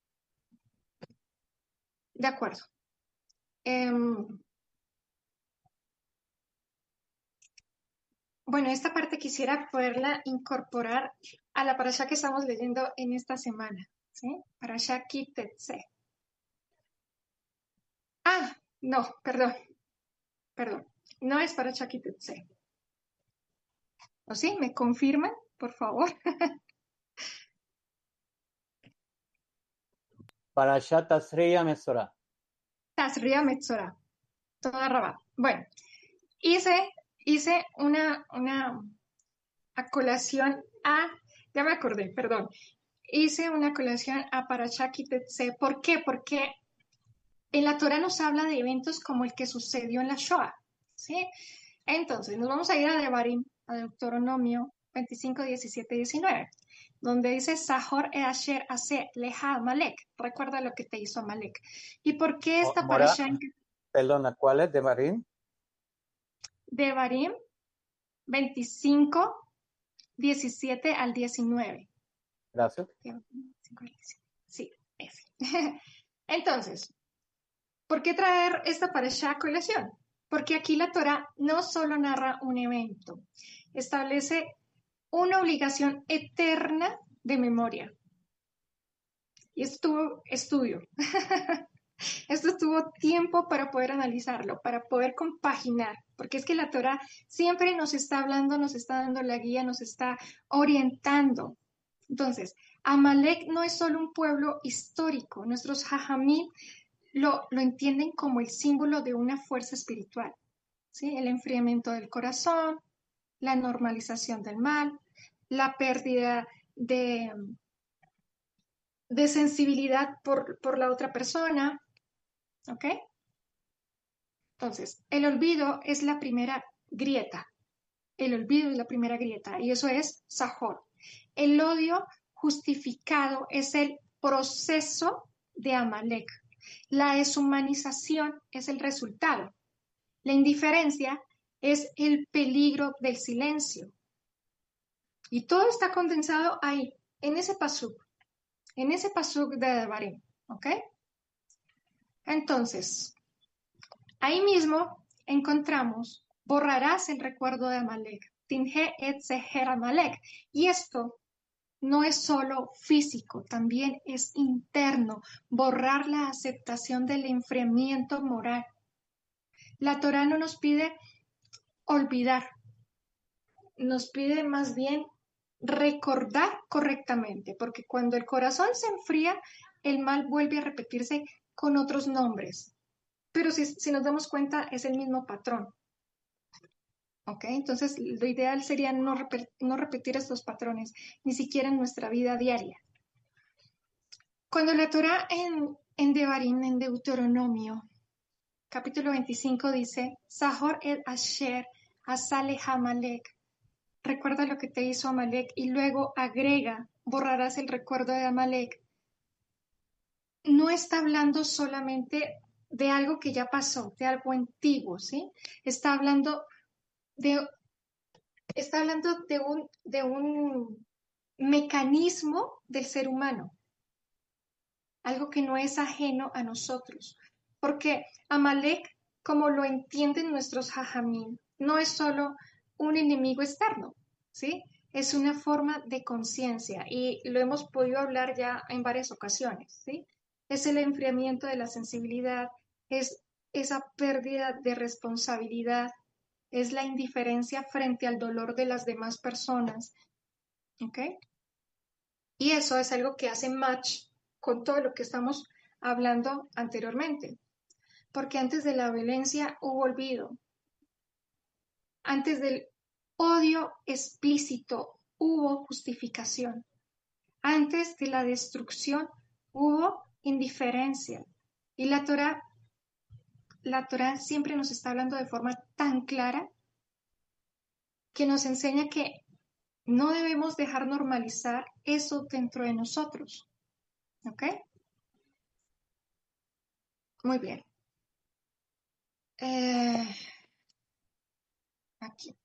De acuerdo. Um, bueno, esta parte quisiera poderla incorporar a la parashá que estamos leyendo en esta semana, ¿sí? Parashá Ki Tetzé. Ah, no, perdón, perdón, no es Parashá Ki Tetzé. ¿O sí? ¿Me confirman, por favor? Parashat Tazria Mesorah. Tazria Metzorah, toda rabá. Bueno, hice, hice una, una a colación a, ya me acordé, perdón, hice una colación a Parashá Ki Tetzé. ¿Por qué? Porque en la Torah nos habla de eventos como el que sucedió en la Shoah, ¿sí? Entonces, nos vamos a ir a Devarim, a Deuteronomio veinticinco, diecisiete y diecinueve, donde dice, Sahor e Asher ase leja Amalek. Recuerda lo que te hizo Amalek. ¿Y por qué esta parasha? Perdona, ¿cuál es? ¿Devarim? Devarim veinticinco, diecisiete al diecinueve. Gracias. Sí, ese. Entonces, ¿por qué traer esta parashá a colación? Porque aquí la Torah no solo narra un evento, establece una obligación eterna de memoria. Y esto tuvo estudio. Esto tuvo tiempo para poder analizarlo, para poder compaginar, porque es que la Torah siempre nos está hablando, nos está dando la guía, nos está orientando. Entonces, Amalek no es solo un pueblo histórico, nuestros Jajamim lo, lo entienden como el símbolo de una fuerza espiritual. ¿sí? El enfriamiento del corazón, la normalización del mal, la pérdida de, de sensibilidad por, por la otra persona, ¿ok? Entonces, el olvido es la primera grieta. El olvido es la primera grieta y eso es Sahor. El odio justificado es el proceso de Amalek. La deshumanización es el resultado. La indiferencia es el peligro del silencio. Y todo está condensado ahí, en ese pasuk, en ese pasuk de Devarim, ¿ok? Entonces, ahí mismo encontramos, borrarás el recuerdo de Amalek, Tinje et Seher Amalek. Y esto no es solo físico, también es interno, borrar la aceptación del enfriamiento moral. La Torah no nos pide olvidar, nos pide más bien recordar correctamente, porque cuando el corazón se enfría, el mal vuelve a repetirse con otros nombres. Pero si, si nos damos cuenta, es el mismo patrón. ¿Ok? Entonces, lo ideal sería no, rep no repetir estos patrones, ni siquiera en nuestra vida diaria. Cuando la Torah en, en Devarim, en Deuteronomio, capítulo veinticinco, dice, Sahor el Asher, Asale Hamalek, recuerda lo que te hizo Amalek, y luego agrega, borrarás el recuerdo de Amalek, no está hablando solamente de algo que ya pasó, de algo antiguo, ¿sí? Está hablando de, está hablando de un, de un mecanismo del ser humano, algo que no es ajeno a nosotros. Porque Amalek, como lo entienden nuestros hajamim, no es solo un enemigo externo, ¿sí? Es una forma de conciencia y lo hemos podido hablar ya en varias ocasiones, ¿sí? Es el enfriamiento de la sensibilidad, es esa pérdida de responsabilidad, es la indiferencia frente al dolor de las demás personas, ¿ok? Y eso es algo que hace match con todo lo que estamos hablando anteriormente, porque antes de la violencia hubo olvido, antes del odio explícito hubo justificación, antes de la destrucción hubo indiferencia. Y la Torah, la Torah siempre nos está hablando de forma tan clara que nos enseña que no debemos dejar normalizar eso dentro de nosotros. ¿Ok? Muy bien. Eh, aquí.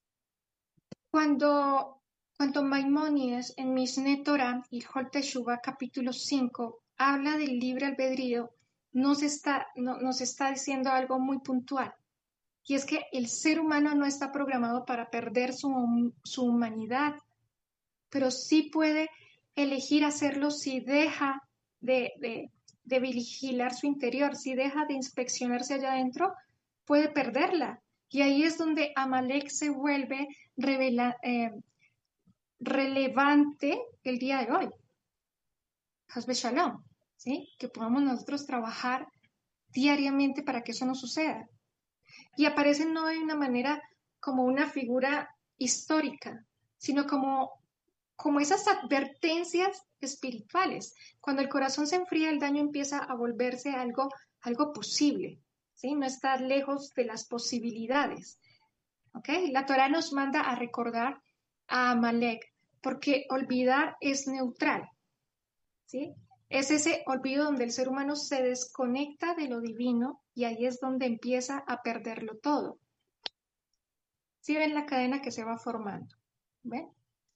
Cuando, cuando Maimónides en Mishneh Torah y Hol Teshuvah capítulo cinco habla del libre albedrío, nos está, no, nos está diciendo algo muy puntual. Y es que el ser humano no está programado para perder su, su humanidad, pero sí puede elegir hacerlo si deja de, de, de vigilar su interior, si deja de inspeccionarse allá adentro, puede perderla. Y ahí es donde Amalek se vuelve revela, eh, relevante el día de hoy. Hasbe Shalom, ¿sí? Que podamos nosotros trabajar diariamente para que eso no suceda. Y aparece no de una manera como una figura histórica, sino como, como esas advertencias espirituales. Cuando el corazón se enfría, el daño empieza a volverse algo, algo posible, ¿sí? No estar lejos de las posibilidades. ¿Okay? La Torah nos manda a recordar a Amalek, porque olvidar es neutral, ¿sí? Es ese olvido donde el ser humano se desconecta de lo divino y ahí es donde empieza a perderlo todo. ¿Sí ven la cadena que se va formando? ¿Ven?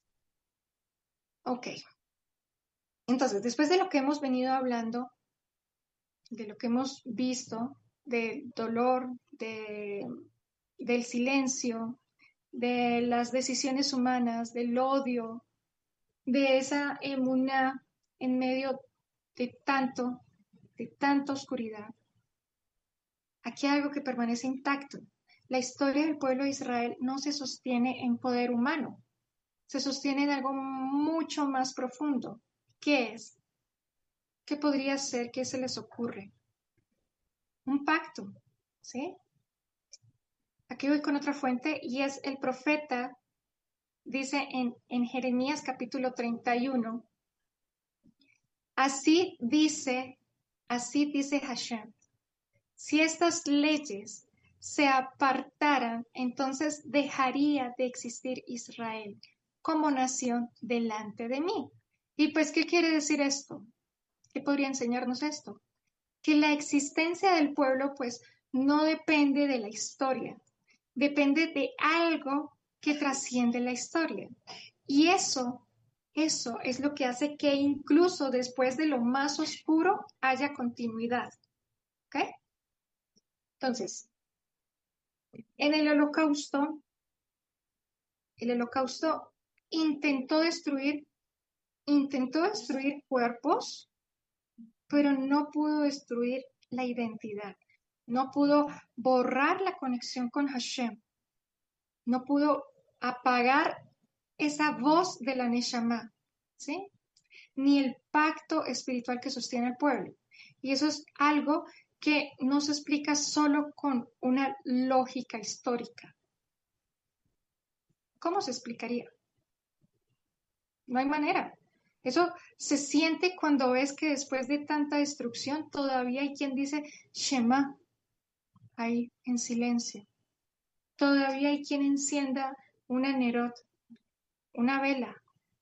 Ok. Entonces, después de lo que hemos venido hablando, de lo que hemos visto, del dolor, de, del silencio, de las decisiones humanas, del odio, de esa emuná en medio de tanto, de tanta oscuridad. Aquí hay algo que permanece intacto. La historia del pueblo de Israel no se sostiene en poder humano, se sostiene en algo mucho más profundo. ¿Qué es? ¿Qué podría ser? ¿Qué se les ocurre? Un pacto, ¿sí? Aquí voy con otra fuente y es el profeta, dice en, en Jeremías capítulo treinta y uno, así dice, así dice Hashem, si estas leyes se apartaran, entonces dejaría de existir Israel como nación delante de mí. Y pues, ¿qué quiere decir esto? ¿Qué podría enseñarnos esto? Que la existencia del pueblo, pues, no depende de la historia, depende de algo que trasciende la historia. Y eso, eso es lo que hace que incluso después de lo más oscuro haya continuidad. ¿Ok? Entonces, en el holocausto, el holocausto intentó destruir, intentó destruir cuerpos, pero no pudo destruir la identidad. No pudo borrar la conexión con Hashem. No pudo apagar esa voz de la Neshama, ¿sí? Ni el pacto espiritual que sostiene al pueblo. Y eso es algo que no se explica solo con una lógica histórica. ¿Cómo se explicaría? No hay manera. Eso se siente cuando ves que después de tanta destrucción todavía hay quien dice Shema ahí en silencio. Todavía hay quien encienda una nerot, una vela.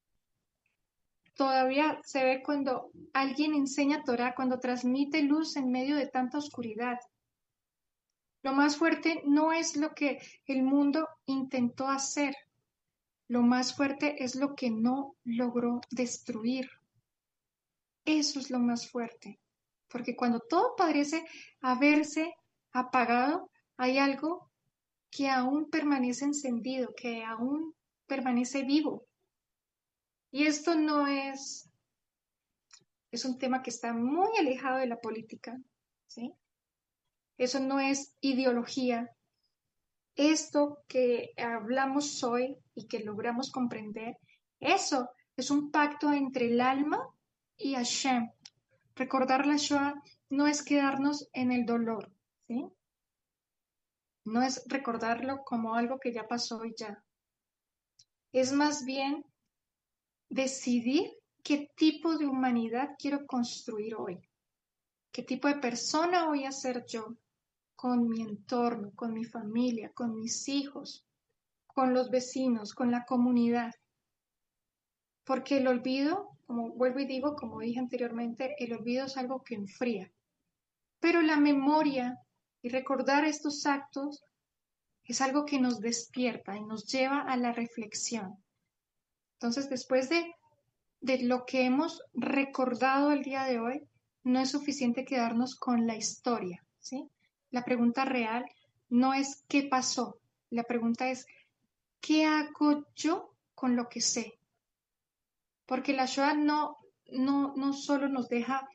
Todavía se ve cuando alguien enseña Torah, cuando transmite luz en medio de tanta oscuridad. Lo más fuerte no es lo que el mundo intentó hacer. Lo más fuerte es lo que no logró destruir. Eso es lo más fuerte. Porque cuando todo parece haberse apagado, hay algo que aún permanece encendido, que aún permanece vivo. Y esto no es, es un tema que está muy alejado de la política, ¿sí? Eso no es ideología. Esto que hablamos hoy y que logramos comprender, eso es un pacto entre el alma y Hashem. Recordar la Shoah no es quedarnos en el dolor, ¿sí? No es recordarlo como algo que ya pasó y ya. Es más bien decidir qué tipo de humanidad quiero construir hoy, qué tipo de persona voy a ser yo con mi entorno, con mi familia, con mis hijos, con los vecinos, con la comunidad. Porque el olvido, como vuelvo y digo, como dije anteriormente, el olvido es algo que enfría. Pero la memoria y recordar estos actos es algo que nos despierta y nos lleva a la reflexión. Entonces, después de, de lo que hemos recordado el día de hoy, no es suficiente quedarnos con la historia, ¿sí? La pregunta real no es qué pasó, la pregunta es ¿qué hago yo con lo que sé? Porque la Shoah no, no, no solo nos deja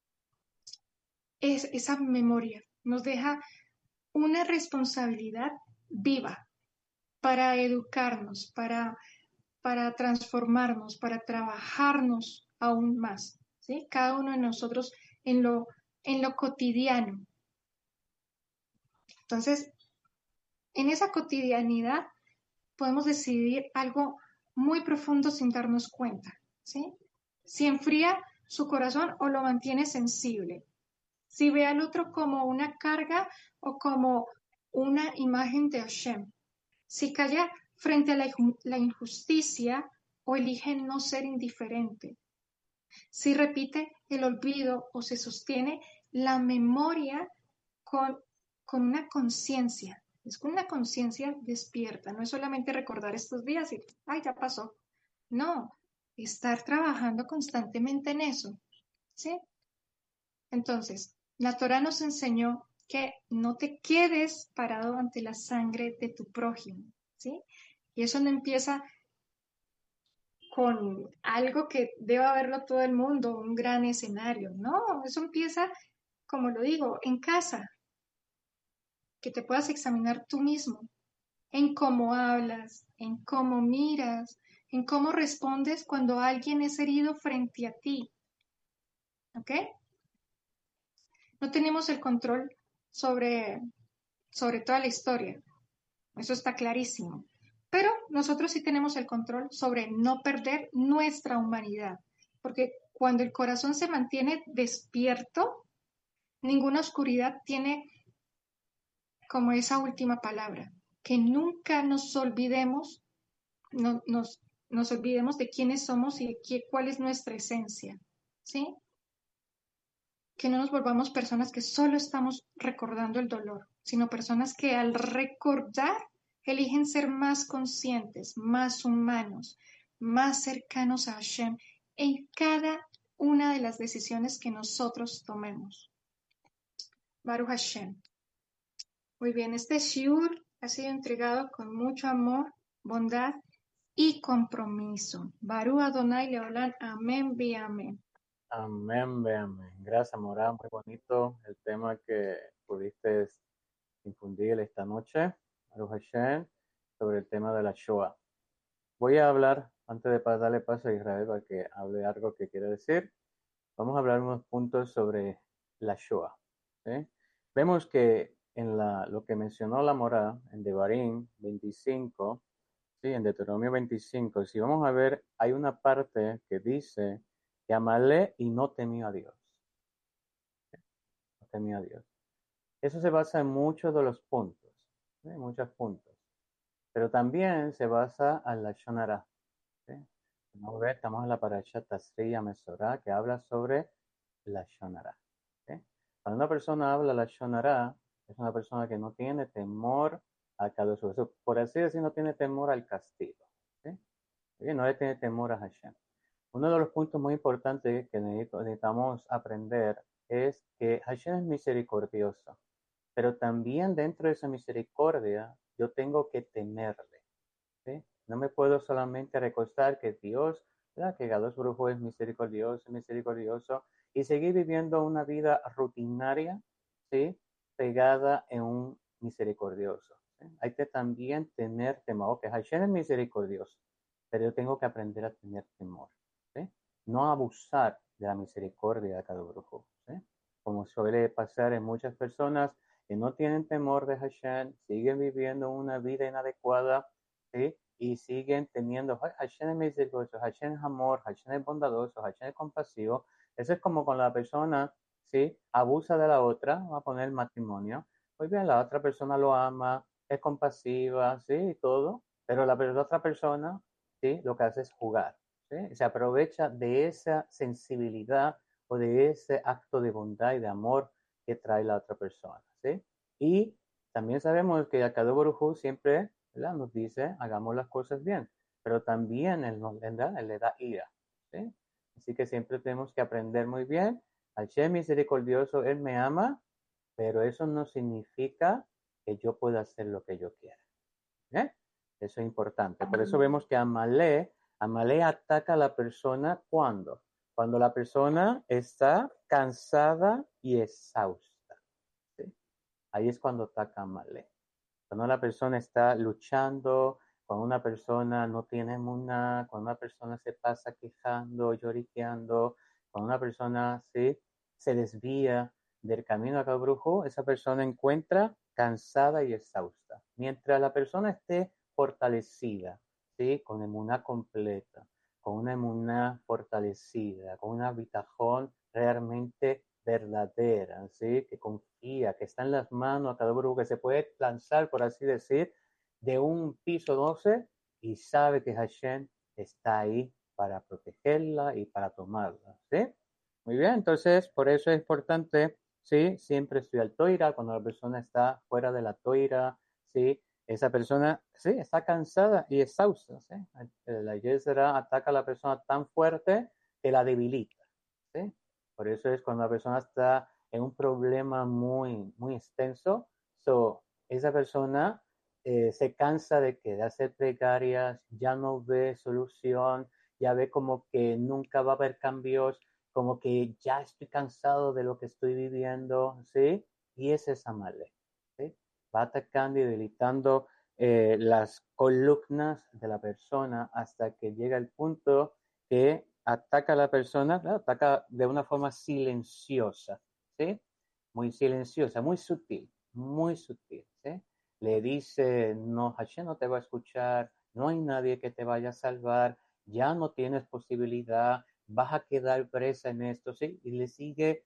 es, esa memoria, nos deja una responsabilidad viva para educarnos, para, para transformarnos, para trabajarnos aún más, ¿sí? Cada uno de nosotros en lo, en lo cotidiano. Entonces, en esa cotidianidad podemos decidir algo muy profundo sin darnos cuenta, ¿sí? Si enfría su corazón o lo mantiene sensible, si ve al otro como una carga o como una imagen de Hashem, si calla frente a la, la injusticia o elige no ser indiferente, si repite el olvido o se sostiene la memoria con, con una conciencia. Es con una conciencia despierta, no es solamente recordar estos días y, ay, ya pasó. No, estar trabajando constantemente en eso, ¿sí? Entonces, la Torah nos enseñó que no te quedes parado ante la sangre de tu prójimo, ¿sí? Y eso no empieza con algo que deba verlo todo el mundo, un gran escenario, no, eso empieza, como lo digo, en casa, que te puedas examinar tú mismo, en cómo hablas, en cómo miras, en cómo respondes cuando alguien es herido frente a ti, ¿ok? No tenemos el control sobre, sobre toda la historia, Eso está clarísimo. Pero nosotros sí tenemos el control sobre no perder nuestra humanidad, porque cuando el corazón se mantiene despierto, ninguna oscuridad tiene como esa última palabra, que nunca nos olvidemos, no, nos, nos olvidemos de quiénes somos y qué, cuál es nuestra esencia, ¿sí? Que no nos volvamos personas que solo estamos recordando el dolor, sino personas que al recordar eligen ser más conscientes, más humanos, más cercanos a Hashem en cada una de las decisiones que nosotros tomemos. Baruch Hashem. Muy bien, este shiur ha sido entregado con mucho amor, bondad y compromiso. Baruch Adonai Leolam, amén, bi amén. Amén, ve, amén. Gracias, Morá. Muy bonito el tema que pudiste infundir esta noche, Baruch Hashem, sobre el tema de la Shoah. Voy a hablar, antes de darle paso a Israel para que hable algo que quiere decir, vamos a hablar unos puntos sobre la Shoah. ¿Sí? Vemos que en la, lo que mencionó la Morá, en Devarim veinticinco, ¿sí? En Deuteronomio veinticinco, si vamos a ver, hay una parte que dice que amalé y no temió a Dios. No temió a Dios. Eso se basa en muchos de los puntos, ¿sí? Muchos puntos. Pero también se basa en la Shonara. ¿Sí? Vamos a ver, estamos en la parasha Tasriya Mesorá, que habla sobre la Shonara. ¿Sí? Cuando una persona habla la Shonara, es una persona que no tiene temor a cada uso. Por así decir, no tiene temor al castigo. ¿Sí? ¿Sí? No le tiene temor a Hashem. Uno de los puntos muy importantes que necesitamos aprender es que Hashem es misericordioso, pero también dentro de esa misericordia yo tengo que temerle. ¿Sí? No me puedo solamente recostar que Dios, ¿verdad? Que Kadosh Baruj Hu es misericordioso, misericordioso, y seguir viviendo una vida rutinaria, ¿sí? Pegada en un misericordioso. ¿Sí? Hay que también tener temor, que Hashem es misericordioso, pero yo tengo que aprender a tener temor. ¿Sí? No abusar de la misericordia de Kadosh Baruj Hu, ¿sí? Como suele pasar en muchas personas que no tienen temor de Hashem, siguen viviendo una vida inadecuada, ¿sí? Y siguen teniendo, Hashem es misericordioso, Hashem es amor, Hashem es bondadoso, Hashem es compasivo. Eso es como cuando la persona, ¿sí? Abusa de la otra, va a poner el matrimonio. Muy bien, la otra persona lo ama, es compasiva, ¿sí? Y todo, pero la, la otra persona, ¿sí? Lo que hace es jugar, ¿sí? Se aprovecha de esa sensibilidad o de ese acto de bondad y de amor que trae la otra persona, ¿sí? Y también sabemos que Akadosh Baruj Hu siempre, ¿verdad? Nos dice, hagamos las cosas bien, pero también Él, nos, ¿verdad? Él le da ira, ¿sí? Así que siempre tenemos que aprender muy bien. Hashem misericordioso, Él me ama, pero eso no significa que yo pueda hacer lo que yo quiera. ¿Eh? Eso es importante. Por eso vemos que Amalé, Amalé ataca a la persona cuando, cuando la persona está cansada y exhausta. ¿Sí? Ahí es cuando ataca Amalé. Cuando una persona está luchando, cuando una persona no tiene emuná, cuando una persona se pasa quejando, lloriqueando, cuando una persona ¿sí? se desvía del camino a Cabrujo, esa persona encuentra cansada y exhausta. Mientras la persona esté fortalecida, ¿sí? Con emuná completa, con una emuná fortalecida, con una bitajón realmente verdadera, ¿sí? Que confía, que está en las manos a cada uno, que se puede lanzar, por así decir, de un piso doce y sabe que Hashem está ahí para protegerla y para tomarla, ¿sí? Muy bien, entonces por eso es importante, ¿sí? Siempre estudiar toira cuando la persona está fuera de la toira, ¿sí? Esa persona, sí, está cansada y exhausta, ¿sí? La yesera ataca a la persona tan fuerte que la debilita, ¿sí? Por eso es cuando la persona está en un problema muy, muy extenso, so, esa persona eh, se cansa de que de hacer plegarias, ya no ve solución, ya ve como que nunca va a haber cambios, como que ya estoy cansado de lo que estoy viviendo, ¿sí? Y ese es Amalek, ¿sí? Va atacando y debilitando eh, las columnas de la persona hasta que llega el punto que ataca a la persona, ¿no? Ataca de una forma silenciosa, ¿sí? Muy silenciosa, muy sutil, muy sutil, ¿sí? le dice, no, Hashem no te va a escuchar, no hay nadie que te vaya a salvar, ya no tienes posibilidad, vas a quedar presa en esto, ¿sí? Y le sigue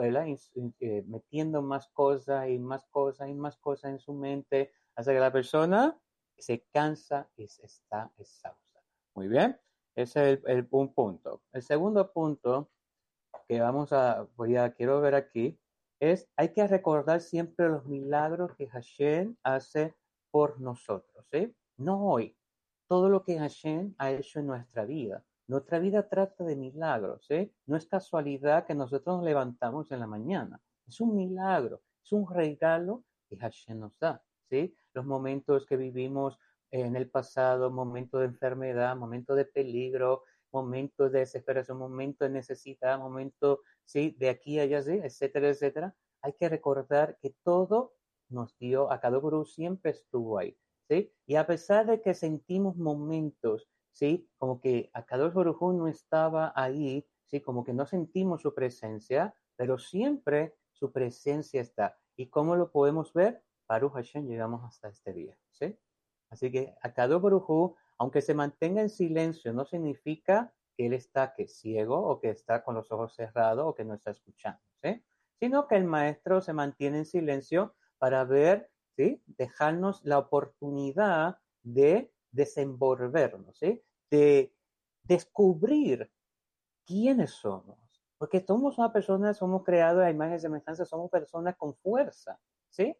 eh, metiendo más cosas y más cosas y más cosas en su mente, hasta que la persona se cansa y se está exhausta. Muy bien, ese es el, el, un punto. El segundo punto que vamos a, voy a, quiero ver aquí, es, hay que recordar siempre los milagros que Hashem hace por nosotros, ¿sí? No hoy, todo lo que Hashem ha hecho en nuestra vida. Nuestra vida trata de milagros, ¿sí? No es casualidad que nosotros nos levantamos en la mañana. Es un milagro, es un regalo que Hashem nos da, ¿sí? Los momentos que vivimos en el pasado, momentos de enfermedad, momentos de peligro, momentos de desesperación, momentos de necesidad, momentos, ¿sí? De aquí a allá, ¿sí? Etcétera, etcétera. Hay que recordar que todo nos dio, Akadosh Baruj Hu siempre estuvo ahí, ¿sí? Y a pesar de que sentimos momentos, ¿sí? Como que Akadosh Baruj Hu no estaba ahí, ¿sí? Como que no sentimos su presencia, pero siempre su presencia está. ¿Y cómo lo podemos ver? Baruch Hashem, llegamos hasta este día, ¿sí? Así que Akadosh Baruj Hu, aunque se mantenga en silencio, no significa que él está que ciego o que está con los ojos cerrados o que no está escuchando, ¿sí? Sino que el maestro se mantiene en silencio para ver, ¿sí? Dejarnos la oportunidad de desenvolvernos, ¿sí? De descubrir quiénes somos. Porque somos una persona, somos creados a imagen y semejanza, somos personas con fuerza, ¿sí?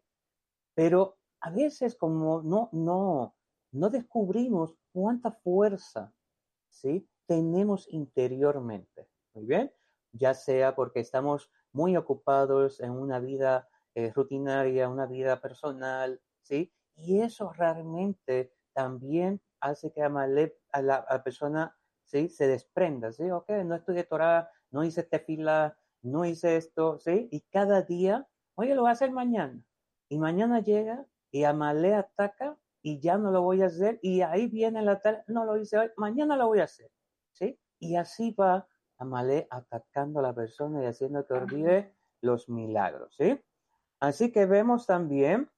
Pero a veces como no, no, no descubrimos cuánta fuerza, ¿sí? Tenemos interiormente. Muy bien, ya sea porque estamos muy ocupados en una vida eh, rutinaria, una vida personal, ¿sí? Y eso realmente también hace que a, Maleb, a, la, a la persona, ¿sí? Se desprenda, ¿sí? Ok, no estudié Torah, no hice tefila, no hice esto, ¿sí? Y cada día, oye, lo voy a hacer mañana. Y mañana llega y Amalé ataca y ya no lo voy a hacer, y ahí viene la tal, no lo hice hoy, mañana lo voy a hacer, ¿sí? Y así va Amalé atacando a la persona y haciendo que olvide los milagros, ¿sí? Así que vemos también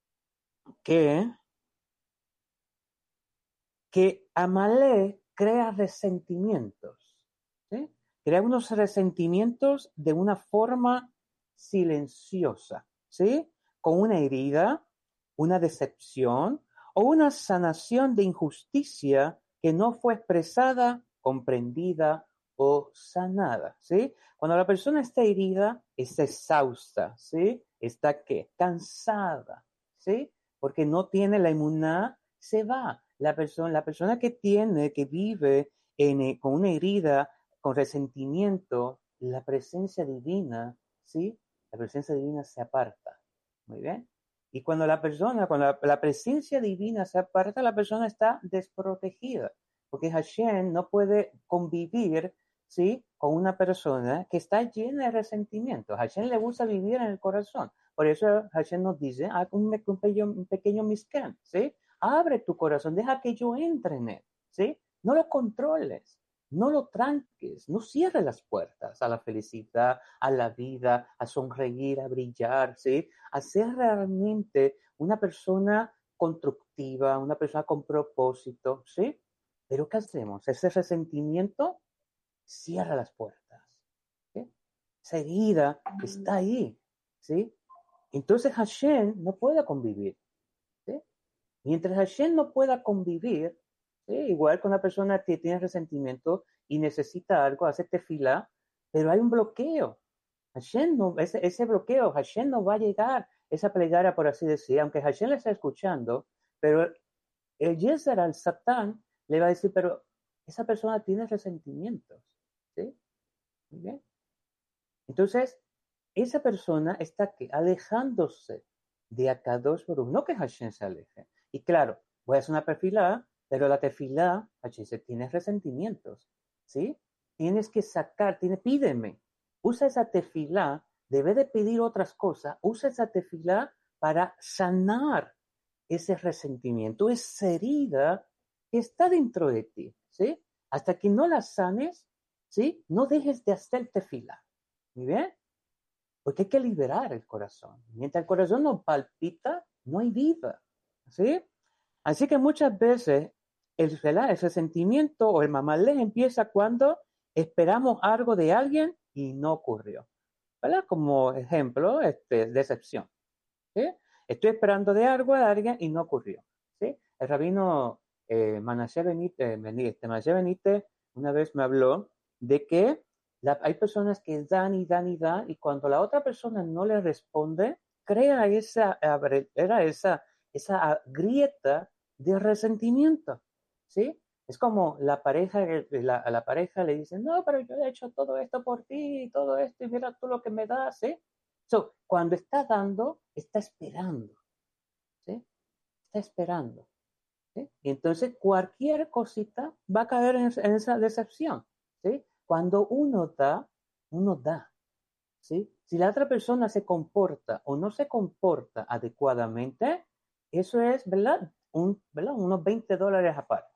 que, que Amalé crea resentimientos, ¿sí? Crea unos resentimientos de una forma silenciosa, ¿sí? Con una herida, una decepción o una sanación de injusticia que no fue expresada, comprendida o sanada, ¿sí? Cuando la persona está herida, está exhausta, ¿sí? Está ¿qué? Cansada, ¿sí? Porque no tiene la inmunidad, se va. La persona, la persona que tiene, que vive en, con una herida, con resentimiento, la presencia divina, ¿sí? La presencia divina se aparta. Muy bien. Y cuando la persona, cuando la, la presencia divina se aparta, la persona está desprotegida. Porque Hashem no puede convivir, ¿sí? Con una persona que está llena de resentimiento. Hashem le gusta vivir en el corazón. Por eso Hashem nos dice, haz un, un, pequeño, un pequeño miscán, ¿sí? Abre tu corazón, deja que yo entre en él, ¿sí? No lo controles, no lo tranques, no cierres las puertas a la felicidad, a la vida, a sonreír, a brillar, ¿sí? A ser realmente una persona constructiva, una persona con propósito, ¿sí? Pero ¿qué hacemos? Ese resentimiento cierra las puertas, ¿sí? Esa herida está ahí, ¿sí? Entonces Hashem no puede convivir, ¿sí? Mientras Hashem no pueda convivir, ¿sí? Igual que una persona que tiene resentimiento y necesita algo, hace tefilá, pero hay un bloqueo. Hashem no, ese, ese bloqueo, Hashem no va a llegar, esa plegaria, por así decir, aunque Hashem le está escuchando, pero el Yezer al Satán le va a decir, pero esa persona tiene resentimientos, ¿sí? Muy bien. Entonces, esa persona está ¿qué? Alejándose de Akadosh Baruj Hu, no que Hashem se aleje. Y claro, voy a hacer una tefilá, pero la tefilá, Hashem dice, tienes resentimientos, ¿sí? Tienes que sacar, tiene, pídeme. Usa esa tefilá, debe de pedir otras cosas, usa esa tefilá para sanar ese resentimiento, esa herida que está dentro de ti, ¿sí? Hasta que no la sanes, ¿sí? No dejes de hacer tefilá. ¿Muy bien? Porque hay que liberar el corazón. Mientras el corazón no palpita, no hay vida, ¿sí? Así que muchas veces el, el resentimiento o el mamalé empieza cuando esperamos algo de alguien y no ocurrió, ¿verdad? Como ejemplo, este, decepción, ¿sí? Estoy esperando de algo a alguien y no ocurrió, ¿sí? El rabino eh, Menashe Benítez, este, Menashe Benítez una vez me habló de que la, hay personas que dan y dan y dan y cuando la otra persona no le responde, crea esa, era esa, esa grieta de resentimiento, ¿sí? Es como la pareja, la, a la pareja le dicen, no, pero yo he hecho todo esto por ti, todo esto, y mira tú lo que me das, ¿sí? So, cuando está dando, está esperando, ¿sí? Está esperando, ¿sí? Y entonces cualquier cosita va a caer en, en esa decepción, ¿sí? Cuando uno da, uno da, ¿sí? Si la otra persona se comporta o no se comporta adecuadamente, eso es, ¿verdad? Un, ¿verdad? Unos veinte dólares aparte.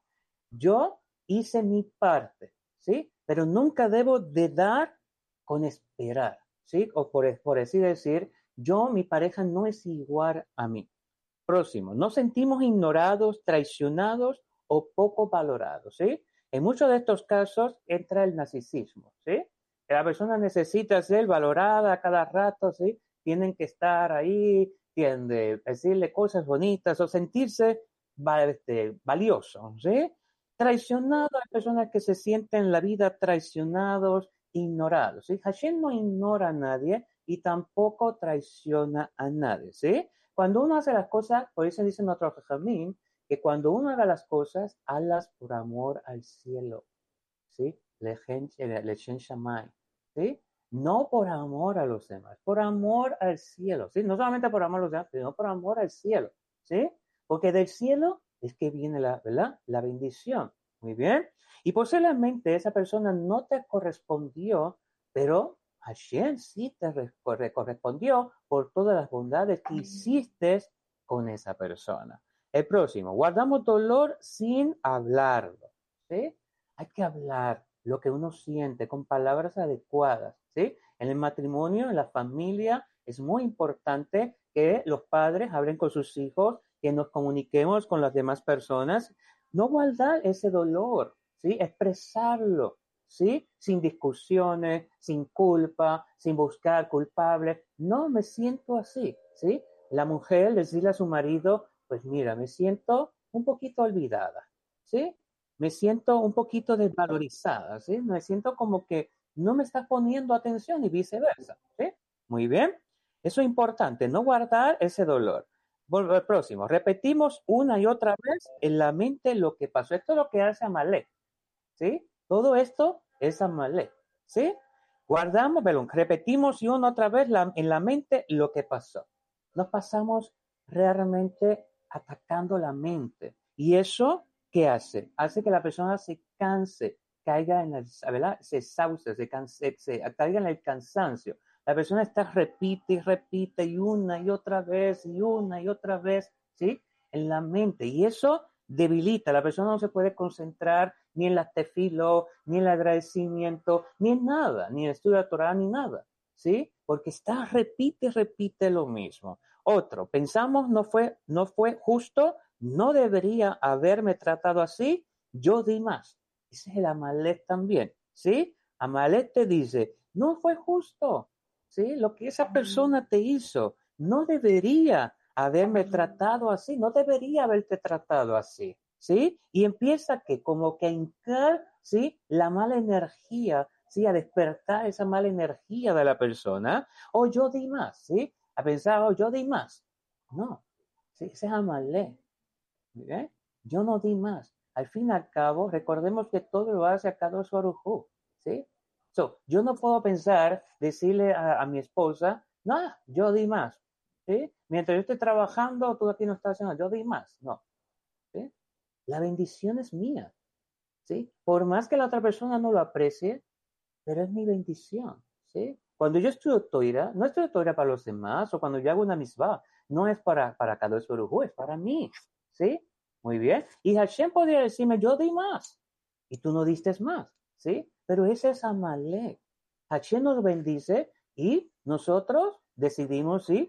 Yo hice mi parte, ¿sí? Pero nunca debo de dar con esperar, ¿sí? O por, por así decir, yo, mi pareja no es igual a mí. Próximo, nos sentimos ignorados, traicionados o poco valorados, ¿sí? En muchos de estos casos entra el narcisismo, ¿sí? Que la persona necesita ser valorada a cada rato, ¿sí? Tienen que estar ahí, tienen que decirle cosas bonitas o sentirse este, valiosos, ¿sí? Traicionado, hay personas que se sienten en la vida traicionados, ignorados, ¿sí? Hashem no ignora a nadie y tampoco traiciona a nadie, ¿sí? Cuando uno hace las cosas, por eso dice nuestro Jajamín, que cuando uno haga las cosas, hazlas por amor al cielo, ¿sí? Lechen Shamay, ¿sí? No por amor a los demás, por amor al cielo, ¿sí? No solamente por amor a los demás, sino por amor al cielo, ¿sí? Porque del cielo es que viene la, ¿verdad? La bendición, muy bien. Y posiblemente esa persona no te correspondió, pero Hashem sí te correspondió por todas las bondades que hiciste con esa persona. El próximo, guardamos dolor sin hablarlo, ¿sí? Hay que hablar lo que uno siente con palabras adecuadas, ¿sí? En el matrimonio, en la familia, es muy importante que los padres hablen con sus hijos, que nos comuniquemos con las demás personas, no guardar ese dolor, ¿sí? Expresarlo, ¿sí? Sin discusiones, sin culpa, sin buscar culpables. No me siento así, ¿sí? La mujer decirle a su marido, pues mira, me siento un poquito olvidada, ¿sí? Me siento un poquito desvalorizada, ¿sí? Me siento como que no me estás poniendo atención y viceversa, ¿sí? Muy bien. Eso es importante, no guardar ese dolor. Volver próximo. Repetimos una y otra vez en la mente lo que pasó. Esto es lo que hace Amalek, ¿sí? Todo esto es Amalek, ¿sí? Guardamos, perdón, repetimos y una otra vez la, en la mente lo que pasó. Nos pasamos realmente atacando la mente. Y eso, ¿qué hace? Hace que la persona se canse, caiga en el, ¿verdad? Se sauce, se, canse, se caiga en el cansancio. La persona está repite y repite y una y otra vez y una y otra vez, ¿sí? En la mente. Y eso debilita. La persona no se puede concentrar ni en la tefilo, ni en el agradecimiento, ni en nada, ni en el estudio de Torah, ni nada, ¿sí? Porque está, repite, repite lo mismo. Otro, pensamos no fue, no fue justo, no debería haberme tratado así, yo di más. Ese es el Amalek también, ¿sí? Amalek te dice, no fue justo, ¿sí? Lo que esa persona te hizo, no debería haberme tratado así, no debería haberte tratado así, ¿sí? Y empieza que como que a hincar, ¿sí? La mala energía, ¿sí? A despertar esa mala energía de la persona, o yo di más, ¿sí? A pensar, oh, yo di más. No, ¿sí? Ese es Amalek, ¿eh? Yo no di más. Al fin y al cabo, recordemos que todo lo hace a Kadosh Baruj Hu, ¿sí? So, yo no puedo pensar, decirle a, a mi esposa, no, yo di más, ¿sí? Mientras yo estoy trabajando, tú aquí no estás haciendo, yo di más. No, ¿sí? La bendición es mía, ¿sí? Por más que la otra persona no lo aprecie, pero es mi bendición, ¿sí? Cuando yo estudio Toira, no estudio Toira para los demás, o cuando yo hago una misbah, no es para, para Kadosh Baruj Hu, es para mí, ¿sí? Muy bien. Y Hashem podría decirme, yo di más, y tú no diste más, ¿sí? Pero ese es Amalek. Hashem nos bendice y nosotros decidimos, ¿sí?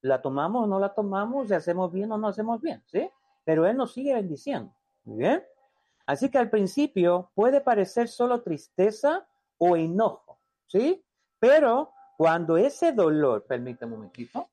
la tomamos o no la tomamos, si hacemos bien o no hacemos bien, ¿sí? Pero Él nos sigue bendiciendo, ¿muy bien? Así que al principio puede parecer solo tristeza o enojo, ¿sí? Pero cuando ese dolor, permítame un momentito,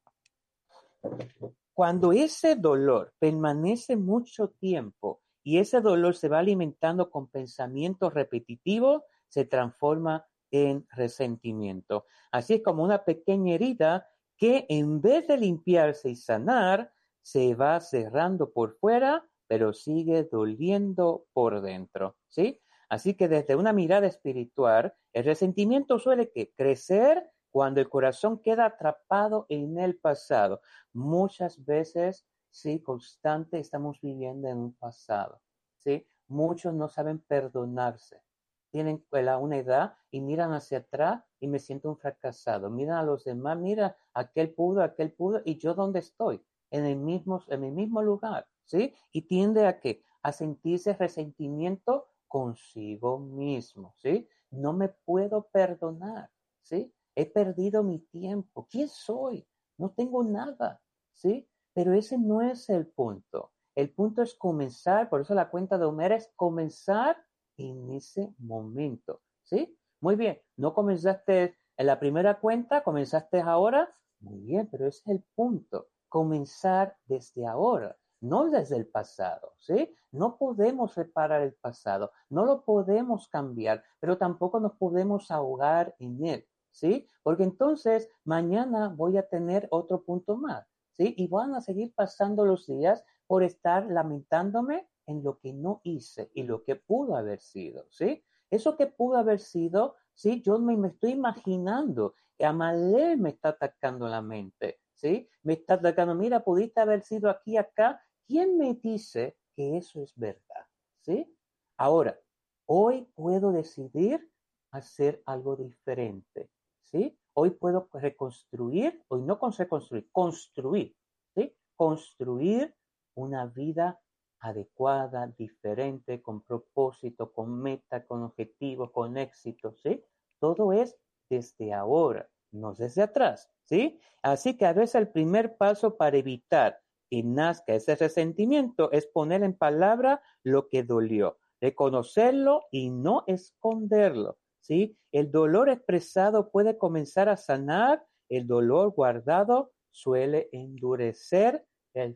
cuando ese dolor permanece mucho tiempo y ese dolor se va alimentando con pensamientos repetitivos, se transforma en resentimiento. Así es como una pequeña herida que en vez de limpiarse y sanar, se va cerrando por fuera, pero sigue doliendo por dentro, ¿sí? Así que desde una mirada espiritual, el resentimiento suele que crecer cuando el corazón queda atrapado en el pasado. Muchas veces, sí, constante, estamos viviendo en un pasado, ¿sí? Muchos no saben perdonarse. Tienen una edad y miran hacia atrás y me siento un fracasado. Miran a los demás, mira, aquel pudo, aquel pudo, y yo dónde estoy, en el mismo, en el mismo lugar, ¿sí? Y tiende a qué? A sentirse resentimiento consigo mismo, ¿sí? No me puedo perdonar, ¿sí? He perdido mi tiempo. ¿Quién soy? No tengo nada, ¿sí? Pero ese no es el punto. El punto es comenzar, por eso la cuenta de Homer es comenzar en ese momento, ¿sí? Muy bien, no comenzaste en la primera cuenta, comenzaste ahora, muy bien, pero ese es el punto, comenzar desde ahora, no desde el pasado, ¿sí? No podemos reparar el pasado, no lo podemos cambiar, pero tampoco nos podemos ahogar en él, ¿sí? Porque entonces mañana voy a tener otro punto más, ¿sí? Y van a seguir pasando los días por estar lamentándome en lo que no hice y lo que pudo haber sido, ¿sí? Eso que pudo haber sido, ¿sí? Yo me, me estoy imaginando que Amalek me está atacando la mente, ¿sí? Me está atacando, mira, pudiste haber sido aquí, acá. ¿Quién me dice que eso es verdad? ¿Sí? Ahora, hoy puedo decidir hacer algo diferente, ¿sí? Hoy puedo reconstruir, hoy no con reconstruir, construir, ¿sí? Construir una vida adecuada, diferente, con propósito, con meta, con objetivo, con éxito, ¿sí? Todo es desde ahora, no desde atrás, ¿sí? Así que a veces el primer paso para evitar que nazca ese resentimiento es poner en palabra lo que dolió, reconocerlo y no esconderlo, ¿sí? El dolor expresado puede comenzar a sanar, el dolor guardado suele endurecer el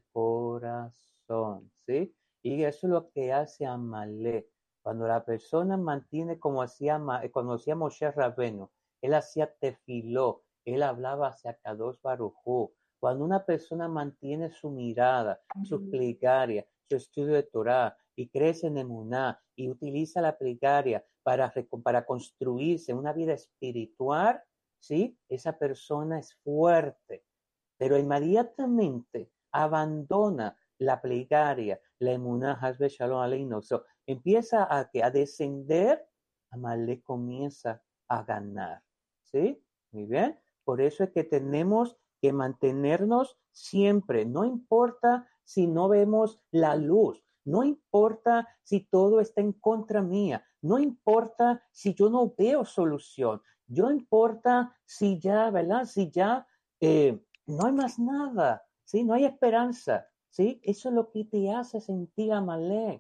corazón, ¿sí? Y eso es lo que hace Amalek. Cuando la persona mantiene como hacía, cuando hacía Moshe Rabbeinu, él hacía tefiló, él hablaba hacia Kadosh Baruj Hu. Cuando una persona mantiene su mirada, su plegaria, su estudio de Torah y crece en Emuná y utiliza la plegaria para, para construirse una vida espiritual, ¿sí? Esa persona es fuerte, pero inmediatamente abandona la plegaria, la emuná, Hasbe Shalom Aleinu, so, empieza a, a descender, Amalek comienza a ganar, ¿sí? Muy bien, por eso es que tenemos que mantenernos siempre, no importa si no vemos la luz, no importa si todo está en contra mía, no importa si yo no veo solución, no importa si ya, ¿verdad? Si ya eh, no hay más nada, ¿sí? No hay esperanza, ¿sí? Eso es lo que te hace sentir Amalek.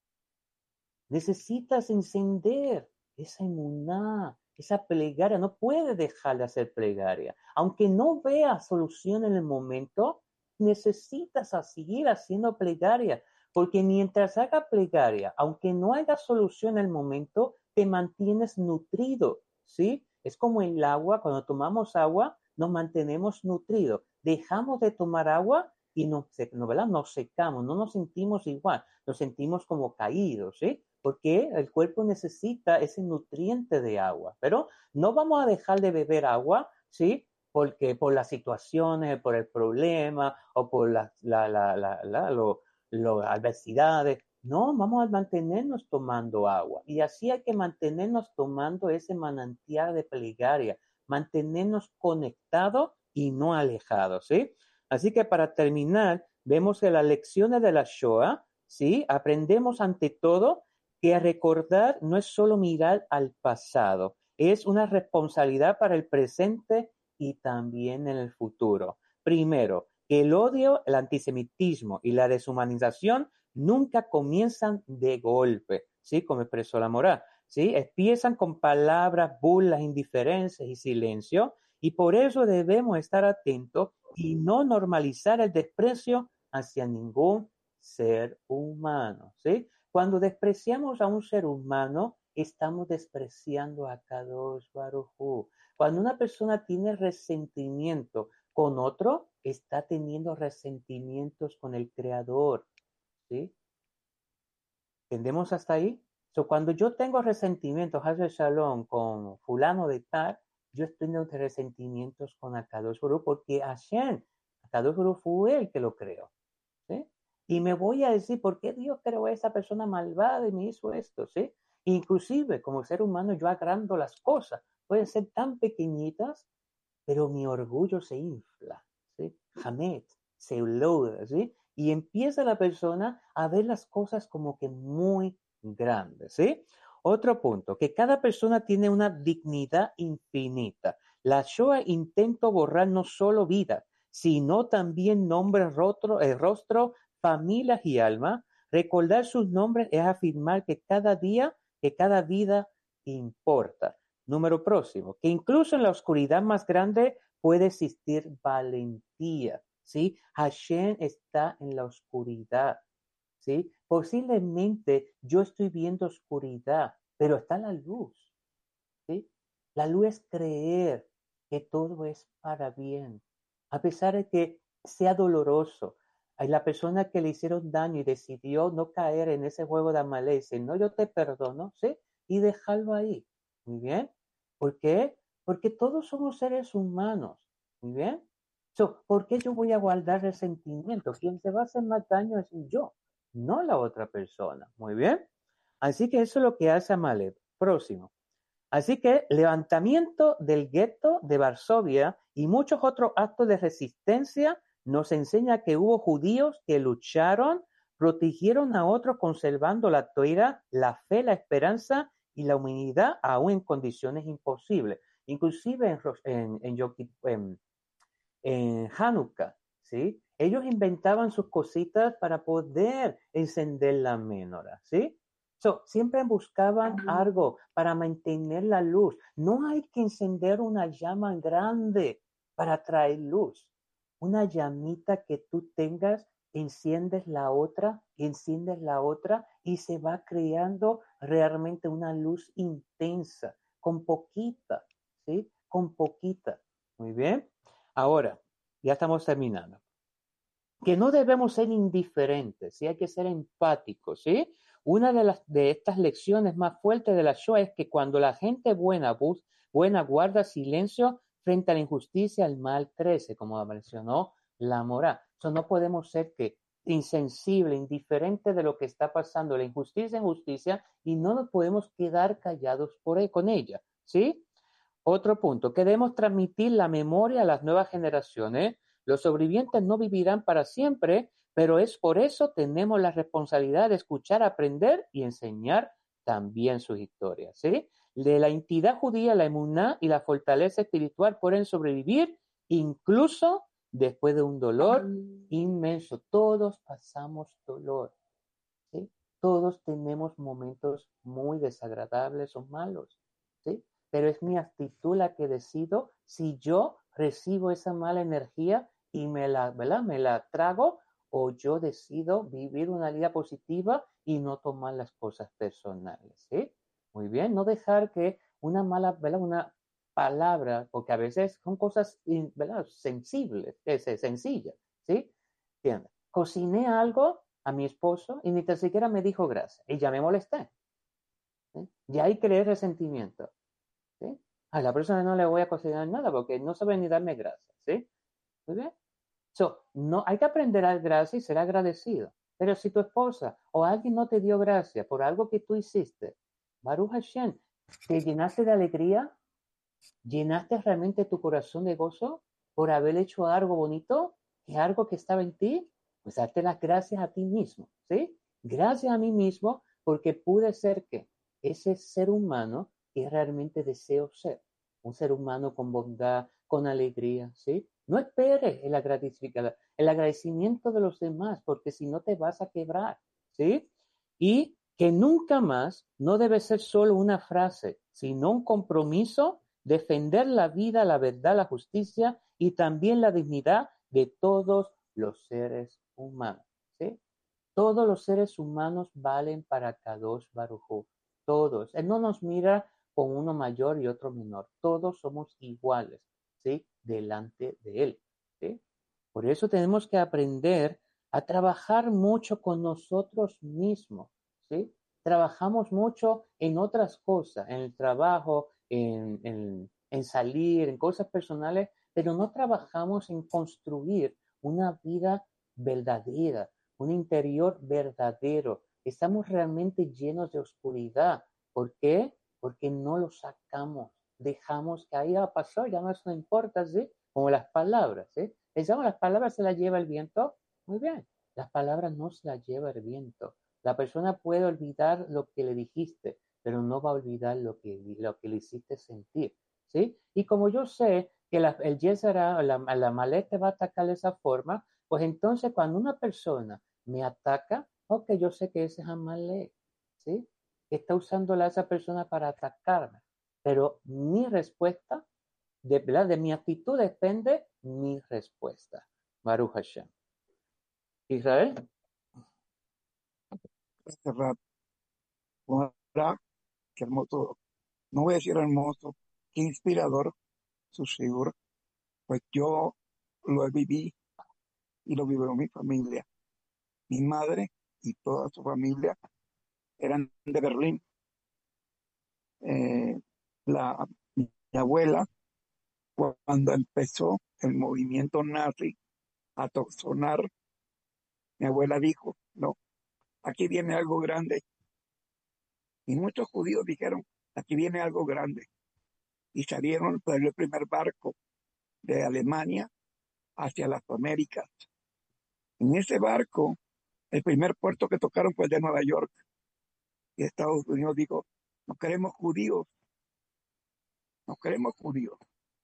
Necesitas encender esa emuná, esa plegaria. No puedes dejar de hacer plegaria. Aunque no veas solución en el momento, necesitas seguir haciendo plegaria. Porque mientras haga plegaria, aunque no haya solución en el momento, te mantienes nutrido, ¿sí? Es como el agua, cuando tomamos agua, nos mantenemos nutridos. Dejamos de tomar agua y nos, no, ¿verdad? Nos secamos, no nos sentimos igual, nos sentimos como caídos, ¿sí? Porque el cuerpo necesita ese nutriente de agua, pero no vamos a dejar de beber agua, ¿sí? Porque por las situaciones, por el problema o por las la, la, la, la, lo, lo, adversidades, no, vamos a mantenernos tomando agua y así hay que mantenernos tomando ese manantial de plegaria, mantenernos conectados y no alejados, ¿sí? Así que para terminar, vemos que las lecciones de la Shoah, ¿sí? Aprendemos ante todo que recordar no es solo mirar al pasado, es una responsabilidad para el presente y también en el futuro. primero, que el odio, el antisemitismo y la deshumanización nunca comienzan de golpe, ¿sí? Como expresó la Morá, ¿sí? Empiezan con palabras, burlas, indiferencias y silencio, y por eso debemos estar atentos y no normalizar el desprecio hacia ningún ser humano, ¿sí? Cuando despreciamos a un ser humano, estamos despreciando a Kadosh Baruj Hu. Cuando una persona tiene resentimiento con otro, está teniendo resentimientos con el Creador, ¿sí? ¿Entendemos hasta ahí? So, cuando yo tengo resentimientos, Hazbe Shalom, con fulano de tal, yo estoy teniendo resentimientos con Akadosh Baruj Hu porque Hashem, Akadosh Baruj Hu fue el que lo creó, ¿sí? Y me voy a decir, ¿por qué Dios creó a esa persona malvada y me hizo esto, ¿sí? Inclusive, como ser humano, yo agrando las cosas. Pueden ser tan pequeñitas, pero mi orgullo se infla, ¿sí? Hamet, se logra, ¿sí? Y empieza la persona a ver las cosas como que muy grandes, ¿sí? Otro punto, que cada persona tiene una dignidad infinita. La Shoah intentó borrar no solo vida, sino también nombres, rostro, eh, rostro, familias y alma. Recordar sus nombres es afirmar que cada día, que cada vida importa. Número próximo, que incluso en la oscuridad más grande puede existir valentía, ¿sí? Hashem está en la oscuridad, ¿sí? Posiblemente yo estoy viendo oscuridad, pero está la luz, ¿sí? La luz es creer que todo es para bien, a pesar de que sea doloroso. Hay la persona que le hicieron daño y decidió no caer en ese juego de Amalek, dice, no, yo te perdono, ¿sí? Y dejarlo ahí, muy bien. ¿Por qué? Porque todos somos seres humanos, muy bien. So, ¿por qué yo voy a guardar resentimiento? Quien se va a hacer más daño es yo, no la otra persona, muy bien. Así que eso es lo que hace Amalek. Próximo. Así que levantamiento del gueto de Varsovia y muchos otros actos de resistencia nos enseña que hubo judíos que lucharon, protegieron a otros conservando la Torá, la fe, la esperanza y la humanidad aún en condiciones imposibles. Inclusive en, en, en, en, en Hanukkah, ¿sí? Ellos inventaban sus cositas para poder encender la menorá, ¿sí? So, siempre buscaban algo para mantener la luz. No hay que encender una llama grande para traer luz. Una llamita que tú tengas, enciendes la otra, enciendes la otra y se va creando realmente una luz intensa, con poquita, ¿sí? Con poquita. Muy bien. Ahora, ya estamos terminando. Que no debemos ser indiferentes, ¿sí? Hay que ser empáticos, ¿sí? Una de, las, de estas lecciones más fuertes de la Shoah es que cuando la gente buena, buena guarda silencio frente a la injusticia, el mal crece, como mencionó la Morá. So, no podemos ser que insensible, indiferente de lo que está pasando, la injusticia, injusticia, y no nos podemos quedar callados por, con ella, ¿sí? Otro punto, queremos transmitir la memoria a las nuevas generaciones. Los sobrevivientes no vivirán para siempre, pero es por eso tenemos la responsabilidad de escuchar, aprender y enseñar también sus historias, ¿sí? De la entidad judía, la emuná y la fortaleza espiritual pueden sobrevivir incluso después de un dolor inmenso. Todos pasamos dolor, ¿sí? Todos tenemos momentos muy desagradables o malos, ¿sí? Pero es mi actitud la que decido si yo recibo esa mala energía y me la, ¿verdad? me la trago, o yo decido vivir una vida positiva y no tomar las cosas personales, ¿sí? Muy bien, no dejar que una mala, ¿verdad? Una palabra, porque a veces son cosas, ¿verdad? Sensibles, es, sencillas, ¿sí? ¿Entiendes? Cociné algo a mi esposo y ni tan siquiera me dijo gracias y ya me molesté, ¿sí? Y ahí creé resentimiento, ¿sí? A la persona no le voy a cocinar nada porque no sabe ni darme gracias, ¿sí? Muy bien. So, no, hay que aprender a dar gracias y ser agradecido. Pero si tu esposa o alguien no te dio gracias por algo que tú hiciste, Baruch Hashem, te llenaste de alegría, llenaste realmente tu corazón de gozo por haber hecho algo bonito, que algo que estaba en ti, pues darte las gracias a ti mismo, ¿sí? Gracias a mí mismo porque pude ser que ese ser humano que realmente deseo ser, un ser humano con bondad, con alegría, ¿sí? No esperes el agradecimiento, el agradecimiento de los demás, porque si no te vas a quebrar, ¿sí? Y que nunca más no debe ser solo una frase, sino un compromiso, defender la vida, la verdad, la justicia y también la dignidad de todos los seres humanos, ¿sí? Todos los seres humanos valen para Kadosh Baruj Hu. Todos. Él no nos mira con uno mayor y otro menor. Todos somos iguales, ¿sí? Delante de Él, ¿sí? Por eso tenemos que aprender a trabajar mucho con nosotros mismos, ¿sí? Trabajamos mucho en otras cosas, en el trabajo, en, en, en salir, en cosas personales, pero no trabajamos en construir una vida verdadera, un interior verdadero. Estamos realmente llenos de oscuridad. ¿Por qué? Porque no lo sacamos. Dejamos que ahí pasó, ya no, eso no importa, ¿sí? Como las palabras, ¿sí? Pensamos, las palabras se las lleva el viento. Muy bien, las palabras no se las lleva el viento. La persona puede olvidar lo que le dijiste, pero no va a olvidar lo que, lo que le hiciste sentir, ¿sí? Y como yo sé que la, el Yesara, la, la maleta va a atacar de esa forma, pues entonces cuando una persona me ataca, ok, yo sé que ese es Amalek, ¿sí? Que está usándola esa persona para atacarme. Pero mi respuesta, de, ¿verdad? De mi actitud depende mi respuesta. Baruch Hashem. Israel. Hace rato, ahora, qué hermoso, no voy a decir hermoso, qué inspirador su figura, pues yo lo viví y lo vivió mi familia. Mi madre y toda su familia eran de Berlín. Eh, la, mi abuela, cuando empezó el movimiento nazi a to- sonar, mi abuela dijo, no, aquí viene algo grande. Y muchos judíos dijeron, aquí viene algo grande. Y salieron por el primer barco de Alemania hacia las Américas. En ese barco, el primer puerto que tocaron fue el de Nueva York. Y Estados Unidos dijo, no queremos judíos, no queremos judíos.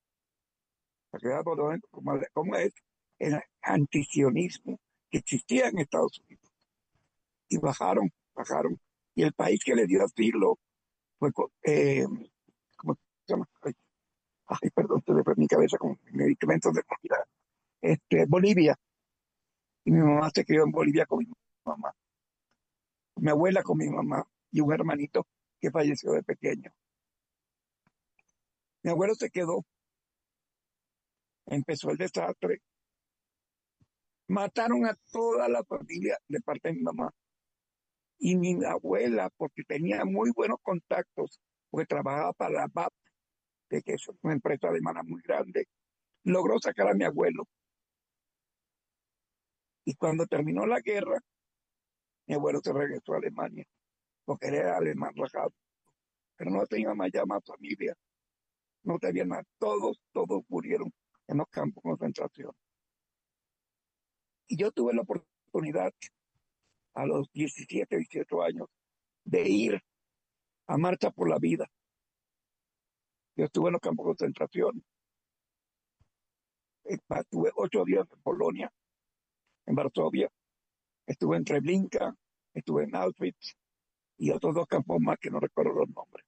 ¿Cómo es el antisionismo que existía en Estados Unidos? Y bajaron, bajaron. Y el país que le dio asilo fue, eh, ¿cómo se llama? Ay, ay, perdón, se le fue mi cabeza con medicamentos de comida. Este, Bolivia. Y mi mamá se crió en Bolivia con mi mamá. Mi abuela con mi mamá y un hermanito que falleció de pequeño. Mi abuelo se quedó, empezó el desastre, mataron a toda la familia de parte de mi mamá. Y mi abuela, porque tenía muy buenos contactos, porque trabajaba para la B A P, que es una empresa alemana muy grande, logró sacar a mi abuelo. Y cuando terminó la guerra, mi abuelo se regresó a Alemania, porque él era alemán rajado. Pero no tenía más ya más familia, no tenía nada. Todos, todos murieron en los campos de concentración. Y yo tuve la oportunidad a los diecisiete, dieciocho años de ir a Marcha por la Vida. Yo estuve en los campos de concentración. Estuve ocho días en Polonia, en Varsovia. Estuve en Treblinka, estuve en Auschwitz y otros dos campos más que no recuerdo los nombres.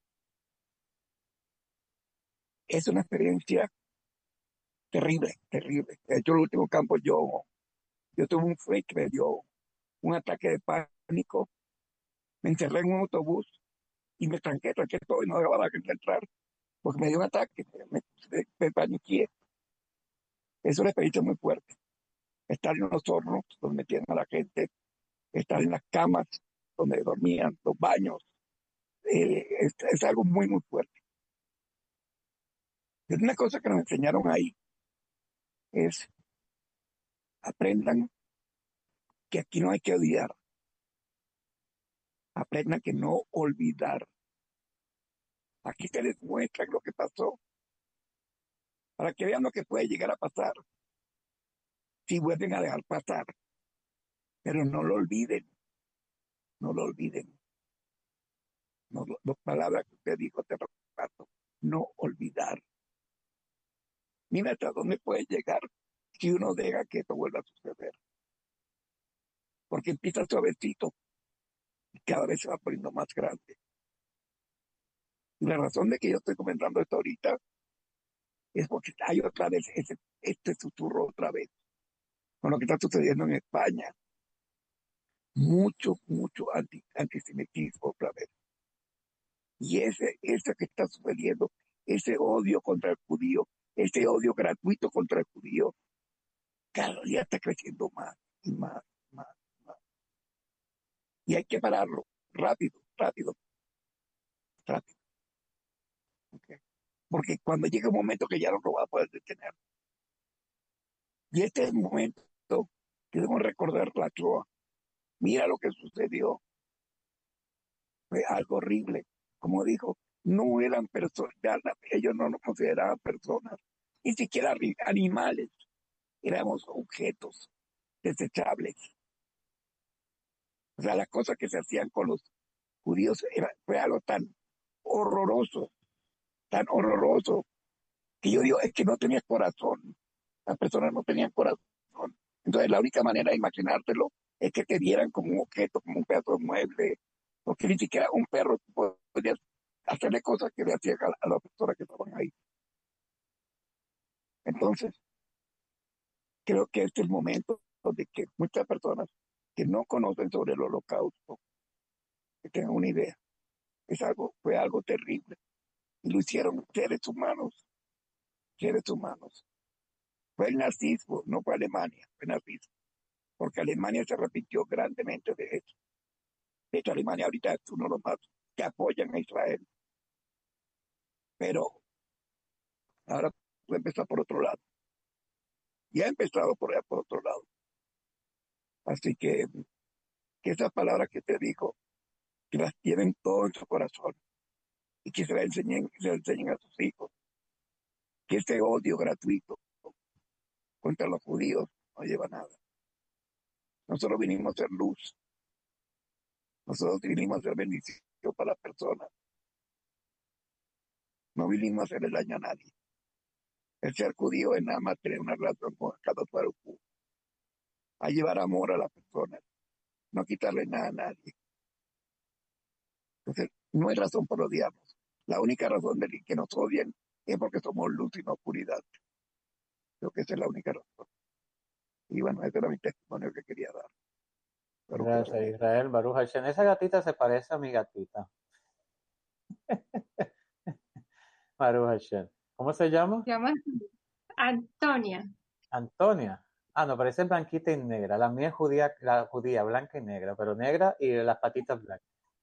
Es una experiencia terrible, terrible. De hecho, el último campo yo, yo tuve un freak, me dio un ataque de pánico. Me encerré en un autobús y me tranqué, tranqué todo y no dejaba la gente entrar porque me dio un ataque, me, me, me paniqué. Es una experiencia muy fuerte. Estar en los hornos donde metían a la gente, estar en las camas donde dormían, los baños, eh, es, es algo muy, muy fuerte. Es una cosa que nos enseñaron ahí, es aprendan que aquí no hay que odiar, aprendan que no olvidar. Aquí se les muestra lo que pasó, para que vean lo que puede llegar a pasar si vuelven a dejar pasar. Pero no lo olviden, no lo olviden. No, las palabras que usted dijo hace rato, no olvidar. Mira hasta dónde puede llegar si uno deja que esto vuelva a suceder. Porque empieza suavecito y cada vez se va poniendo más grande. Y la razón de que yo estoy comentando esto ahorita es porque hay otra vez ese, este susurro otra vez con lo que está sucediendo en España. Mucho, mucho anti, antisemitismo otra vez. Y ese, ese que está sucediendo, ese odio contra el judío, ese odio gratuito contra el judío, cada día está creciendo más y más, más, más. Y hay que pararlo, rápido, rápido, rápido. ¿Okay? Porque cuando llegue un momento que ya no lo va a poder detener. Y este es el momento que debemos recordar la Shoah. Mira lo que sucedió. Fue algo horrible. Como dijo, no eran personas, ellos no nos consideraban personas, ni siquiera animales. Éramos objetos desechables. O sea, las cosas que se hacían con los judíos era, fue algo tan horroroso, tan horroroso, que yo digo, es que no tenía corazón. Las personas no tenían corazón. Entonces, la única manera de imaginártelo es que te vieran como un objeto, como un pedazo de mueble, porque ni siquiera un perro podía hacerle cosas que le hacían a, a las personas que estaban ahí. Entonces, creo que este es el momento de que muchas personas que no conocen sobre el holocausto, que tengan una idea. Es algo, fue algo terrible. Y lo hicieron seres humanos, seres humanos. Fue el nazismo, no fue Alemania, fue el nazismo. Porque Alemania se repitió grandemente de eso. De hecho, Alemania ahorita es uno de los más que apoyan a Israel. Pero ahora puede empezar por otro lado. Y ha empezado por, por otro lado. Así que, que esas palabras que te digo, que las tienen todo en su corazón y que se las enseñen, se las enseñen a sus hijos. Que ese odio gratuito contra los judíos no lleva a nada. Nosotros vinimos a ser luz. Nosotros vinimos a ser bendición para las personas. No vinimos a hacerle daño a nadie. El ser judío es nada más tener una relación con cada cuerpo, a llevar amor a las personas, no quitarle nada a nadie. Entonces, no hay razón por odiarnos. La única razón de que nos odien es porque somos luz y no oscuridad. Creo que esa es la única razón. Y bueno, ese era mi testimonio que quería dar. Pero Gracias, Israel. Baruch Hashem. Esa gatita se parece a mi gatita. Baruch Hashem. ¿Cómo se llama? Se llama Antonia. Antonia. Ah, no, parece blanquita y negra. La mía es judía, la judía, blanca y negra, pero negra y las patitas blancas.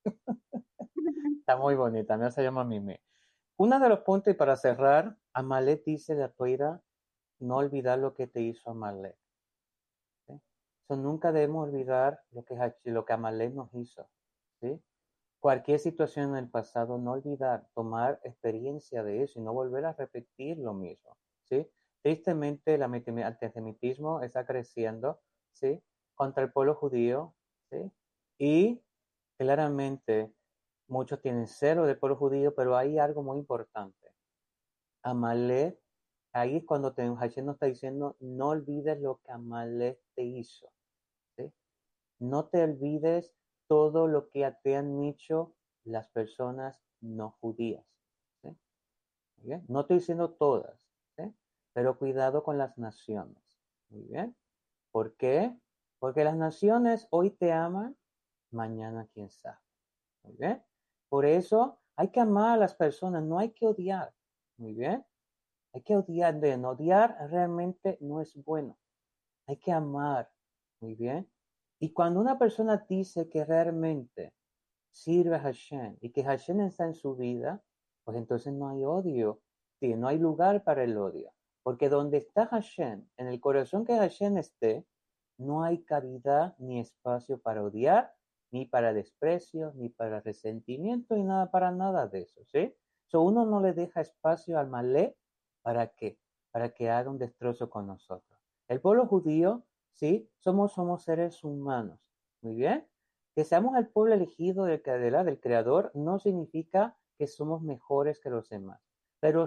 Está muy bonita. La mía se llama Mimi. Uno de los puntos, y para cerrar, Amalek dice la Torá, no olvidar lo que te hizo Amalek. ¿Sí? So, nunca debemos olvidar lo que, lo que Amalek nos hizo. ¿Sí? Cualquier situación en el pasado, no olvidar, tomar experiencia de eso y no volver a repetir lo mismo. ¿Sí? Tristemente, el antisemitismo está creciendo, ¿sí? Contra el pueblo judío, ¿sí? Y claramente muchos tienen cero del pueblo judío, pero hay algo muy importante. Amalek, ahí es cuando te, Hashem nos está diciendo, no olvides lo que Amalek te hizo, ¿sí? No te olvides todo lo que te han hecho las personas no judías, ¿sí? Muy bien. No estoy diciendo todas, ¿sí? Pero cuidado con las naciones. Muy bien. ¿Por qué? Porque las naciones hoy te aman, mañana quién sabe. Muy bien. Por eso hay que amar a las personas, no hay que odiar. Muy bien. Hay que odiar, de no odiar realmente no es bueno. Hay que amar. Muy bien. Y cuando una persona dice que realmente sirve a Hashem y que Hashem está en su vida, pues entonces no hay odio, sí, no hay lugar para el odio. Porque donde está Hashem, en el corazón que Hashem esté, no hay cavidad ni espacio para odiar, ni para desprecio, ni para resentimiento, y nada para nada de eso, ¿sí? So uno no le deja espacio al malé, ¿para qué? Para que haga un destrozo con nosotros. El pueblo judío, sí, somos, somos seres humanos, muy bien. Que seamos el pueblo elegido del, del Creador no significa que somos mejores que los demás. Pero sí,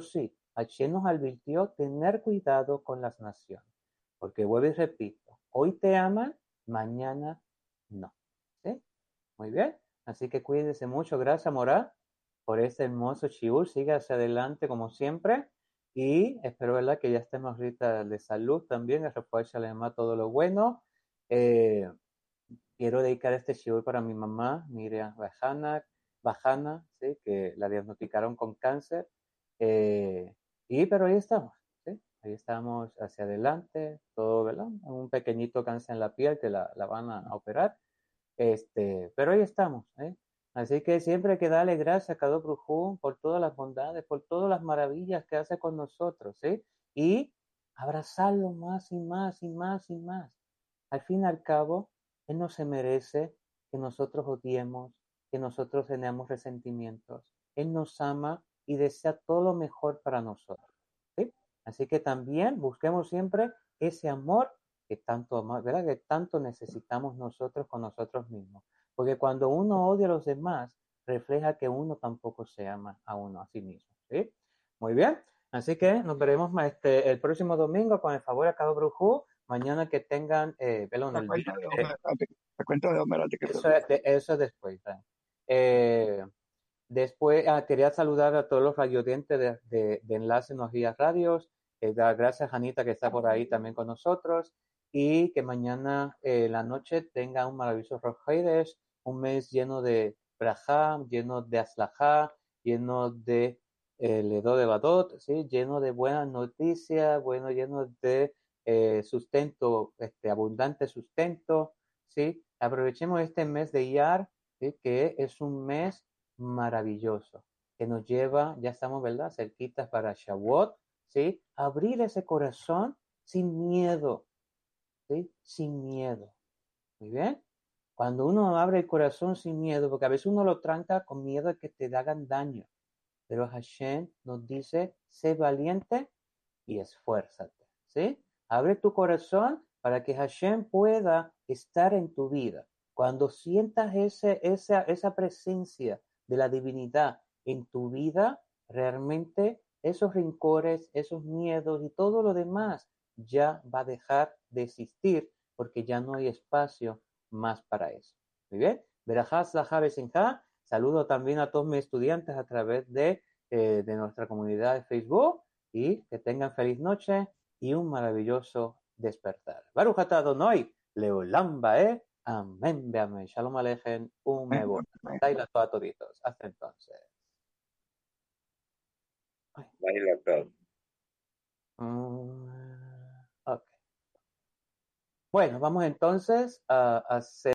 Hashem nos advirtió tener cuidado con las naciones. Porque vuelvo y repito, hoy te aman, mañana no. ¿Sí? Muy bien. Así que cuídense mucho. Gracias, Morá, por este hermoso shiur. Siga hacia adelante como siempre. Y espero, ¿verdad?, que ya estemos ahorita de salud también. El refuerzo además todo lo bueno. Eh, quiero dedicar este shiur para mi mamá, Miriam Bajana, Bajana, ¿sí?, que la diagnosticaron con cáncer. Eh, y pero ahí estamos. ¿Sí? Ahí estamos hacia adelante, todo, ¿verdad? Un pequeñito cáncer en la piel que la, la van a operar. Este, pero ahí estamos, ¿eh? Así que siempre hay que darle gracias a Kadosh Baruj Hu por todas las bondades, por todas las maravillas que hace con nosotros, ¿sí? Y abrazarlo más y más y más y más. Al fin y al cabo, Él no se merece que nosotros odiemos, que nosotros tenemos resentimientos. Él nos ama y desea todo lo mejor para nosotros, ¿sí? Así que también busquemos siempre ese amor que tanto, ¿verdad?, que tanto necesitamos nosotros con nosotros mismos. Porque cuando uno odia a los demás, refleja que uno tampoco se ama a uno, a sí mismo. ¿Sí? Muy bien. Así que nos veremos este, el próximo domingo con el favor de Kadosh Baruj Hu. Mañana que tengan, eh, perdón, La el cuenta día de de, Homer, antes- la cuenta de Homer antes que se eso, es, olvide. de, eso es después. ¿Verdad? Eh, Después, ah, quería saludar a todos los radiodientes de, de, de Enlace Nos Días Radios. Eh, dar gracias a Janita que está por ahí también con nosotros. Y que mañana en eh, la noche tenga un maravilloso Rosh Chodesh, un mes lleno de Brajá, lleno de Aslajá, lleno de eh, Ledó de Badot, ¿sí? Lleno de buenas noticias, bueno, lleno de eh, sustento, este, abundante sustento. ¿Sí? Aprovechemos este mes de Iyar, ¿sí?, que es un mes maravilloso, que nos lleva, ya estamos, ¿verdad?, cerquitas para Shavuot, ¿sí? Abrir ese corazón sin miedo, ¿sí? Sin miedo. Muy bien. Cuando uno abre el corazón sin miedo, porque a veces uno lo tranca con miedo de que te hagan daño, pero Hashem nos dice, sé valiente y esfuérzate, ¿sí? Abre tu corazón para que Hashem pueda estar en tu vida. Cuando sientas ese, esa, esa presencia de la divinidad en tu vida, realmente esos rencores, esos miedos y todo lo demás ya va a dejar de existir porque ya no hay espacio más para eso. Muy bien. Berajá, Zahá, Besinjá. Saludo también a todos mis estudiantes a través de, eh, de nuestra comunidad de Facebook y que tengan feliz noche y un maravilloso despertar. Baruch atah Adonai, leolam bae, amén, amén. Shalom alejem, un me voy. Daila a toditos. Hasta entonces. Baila todo. Mm, ok. Bueno, vamos entonces a hacer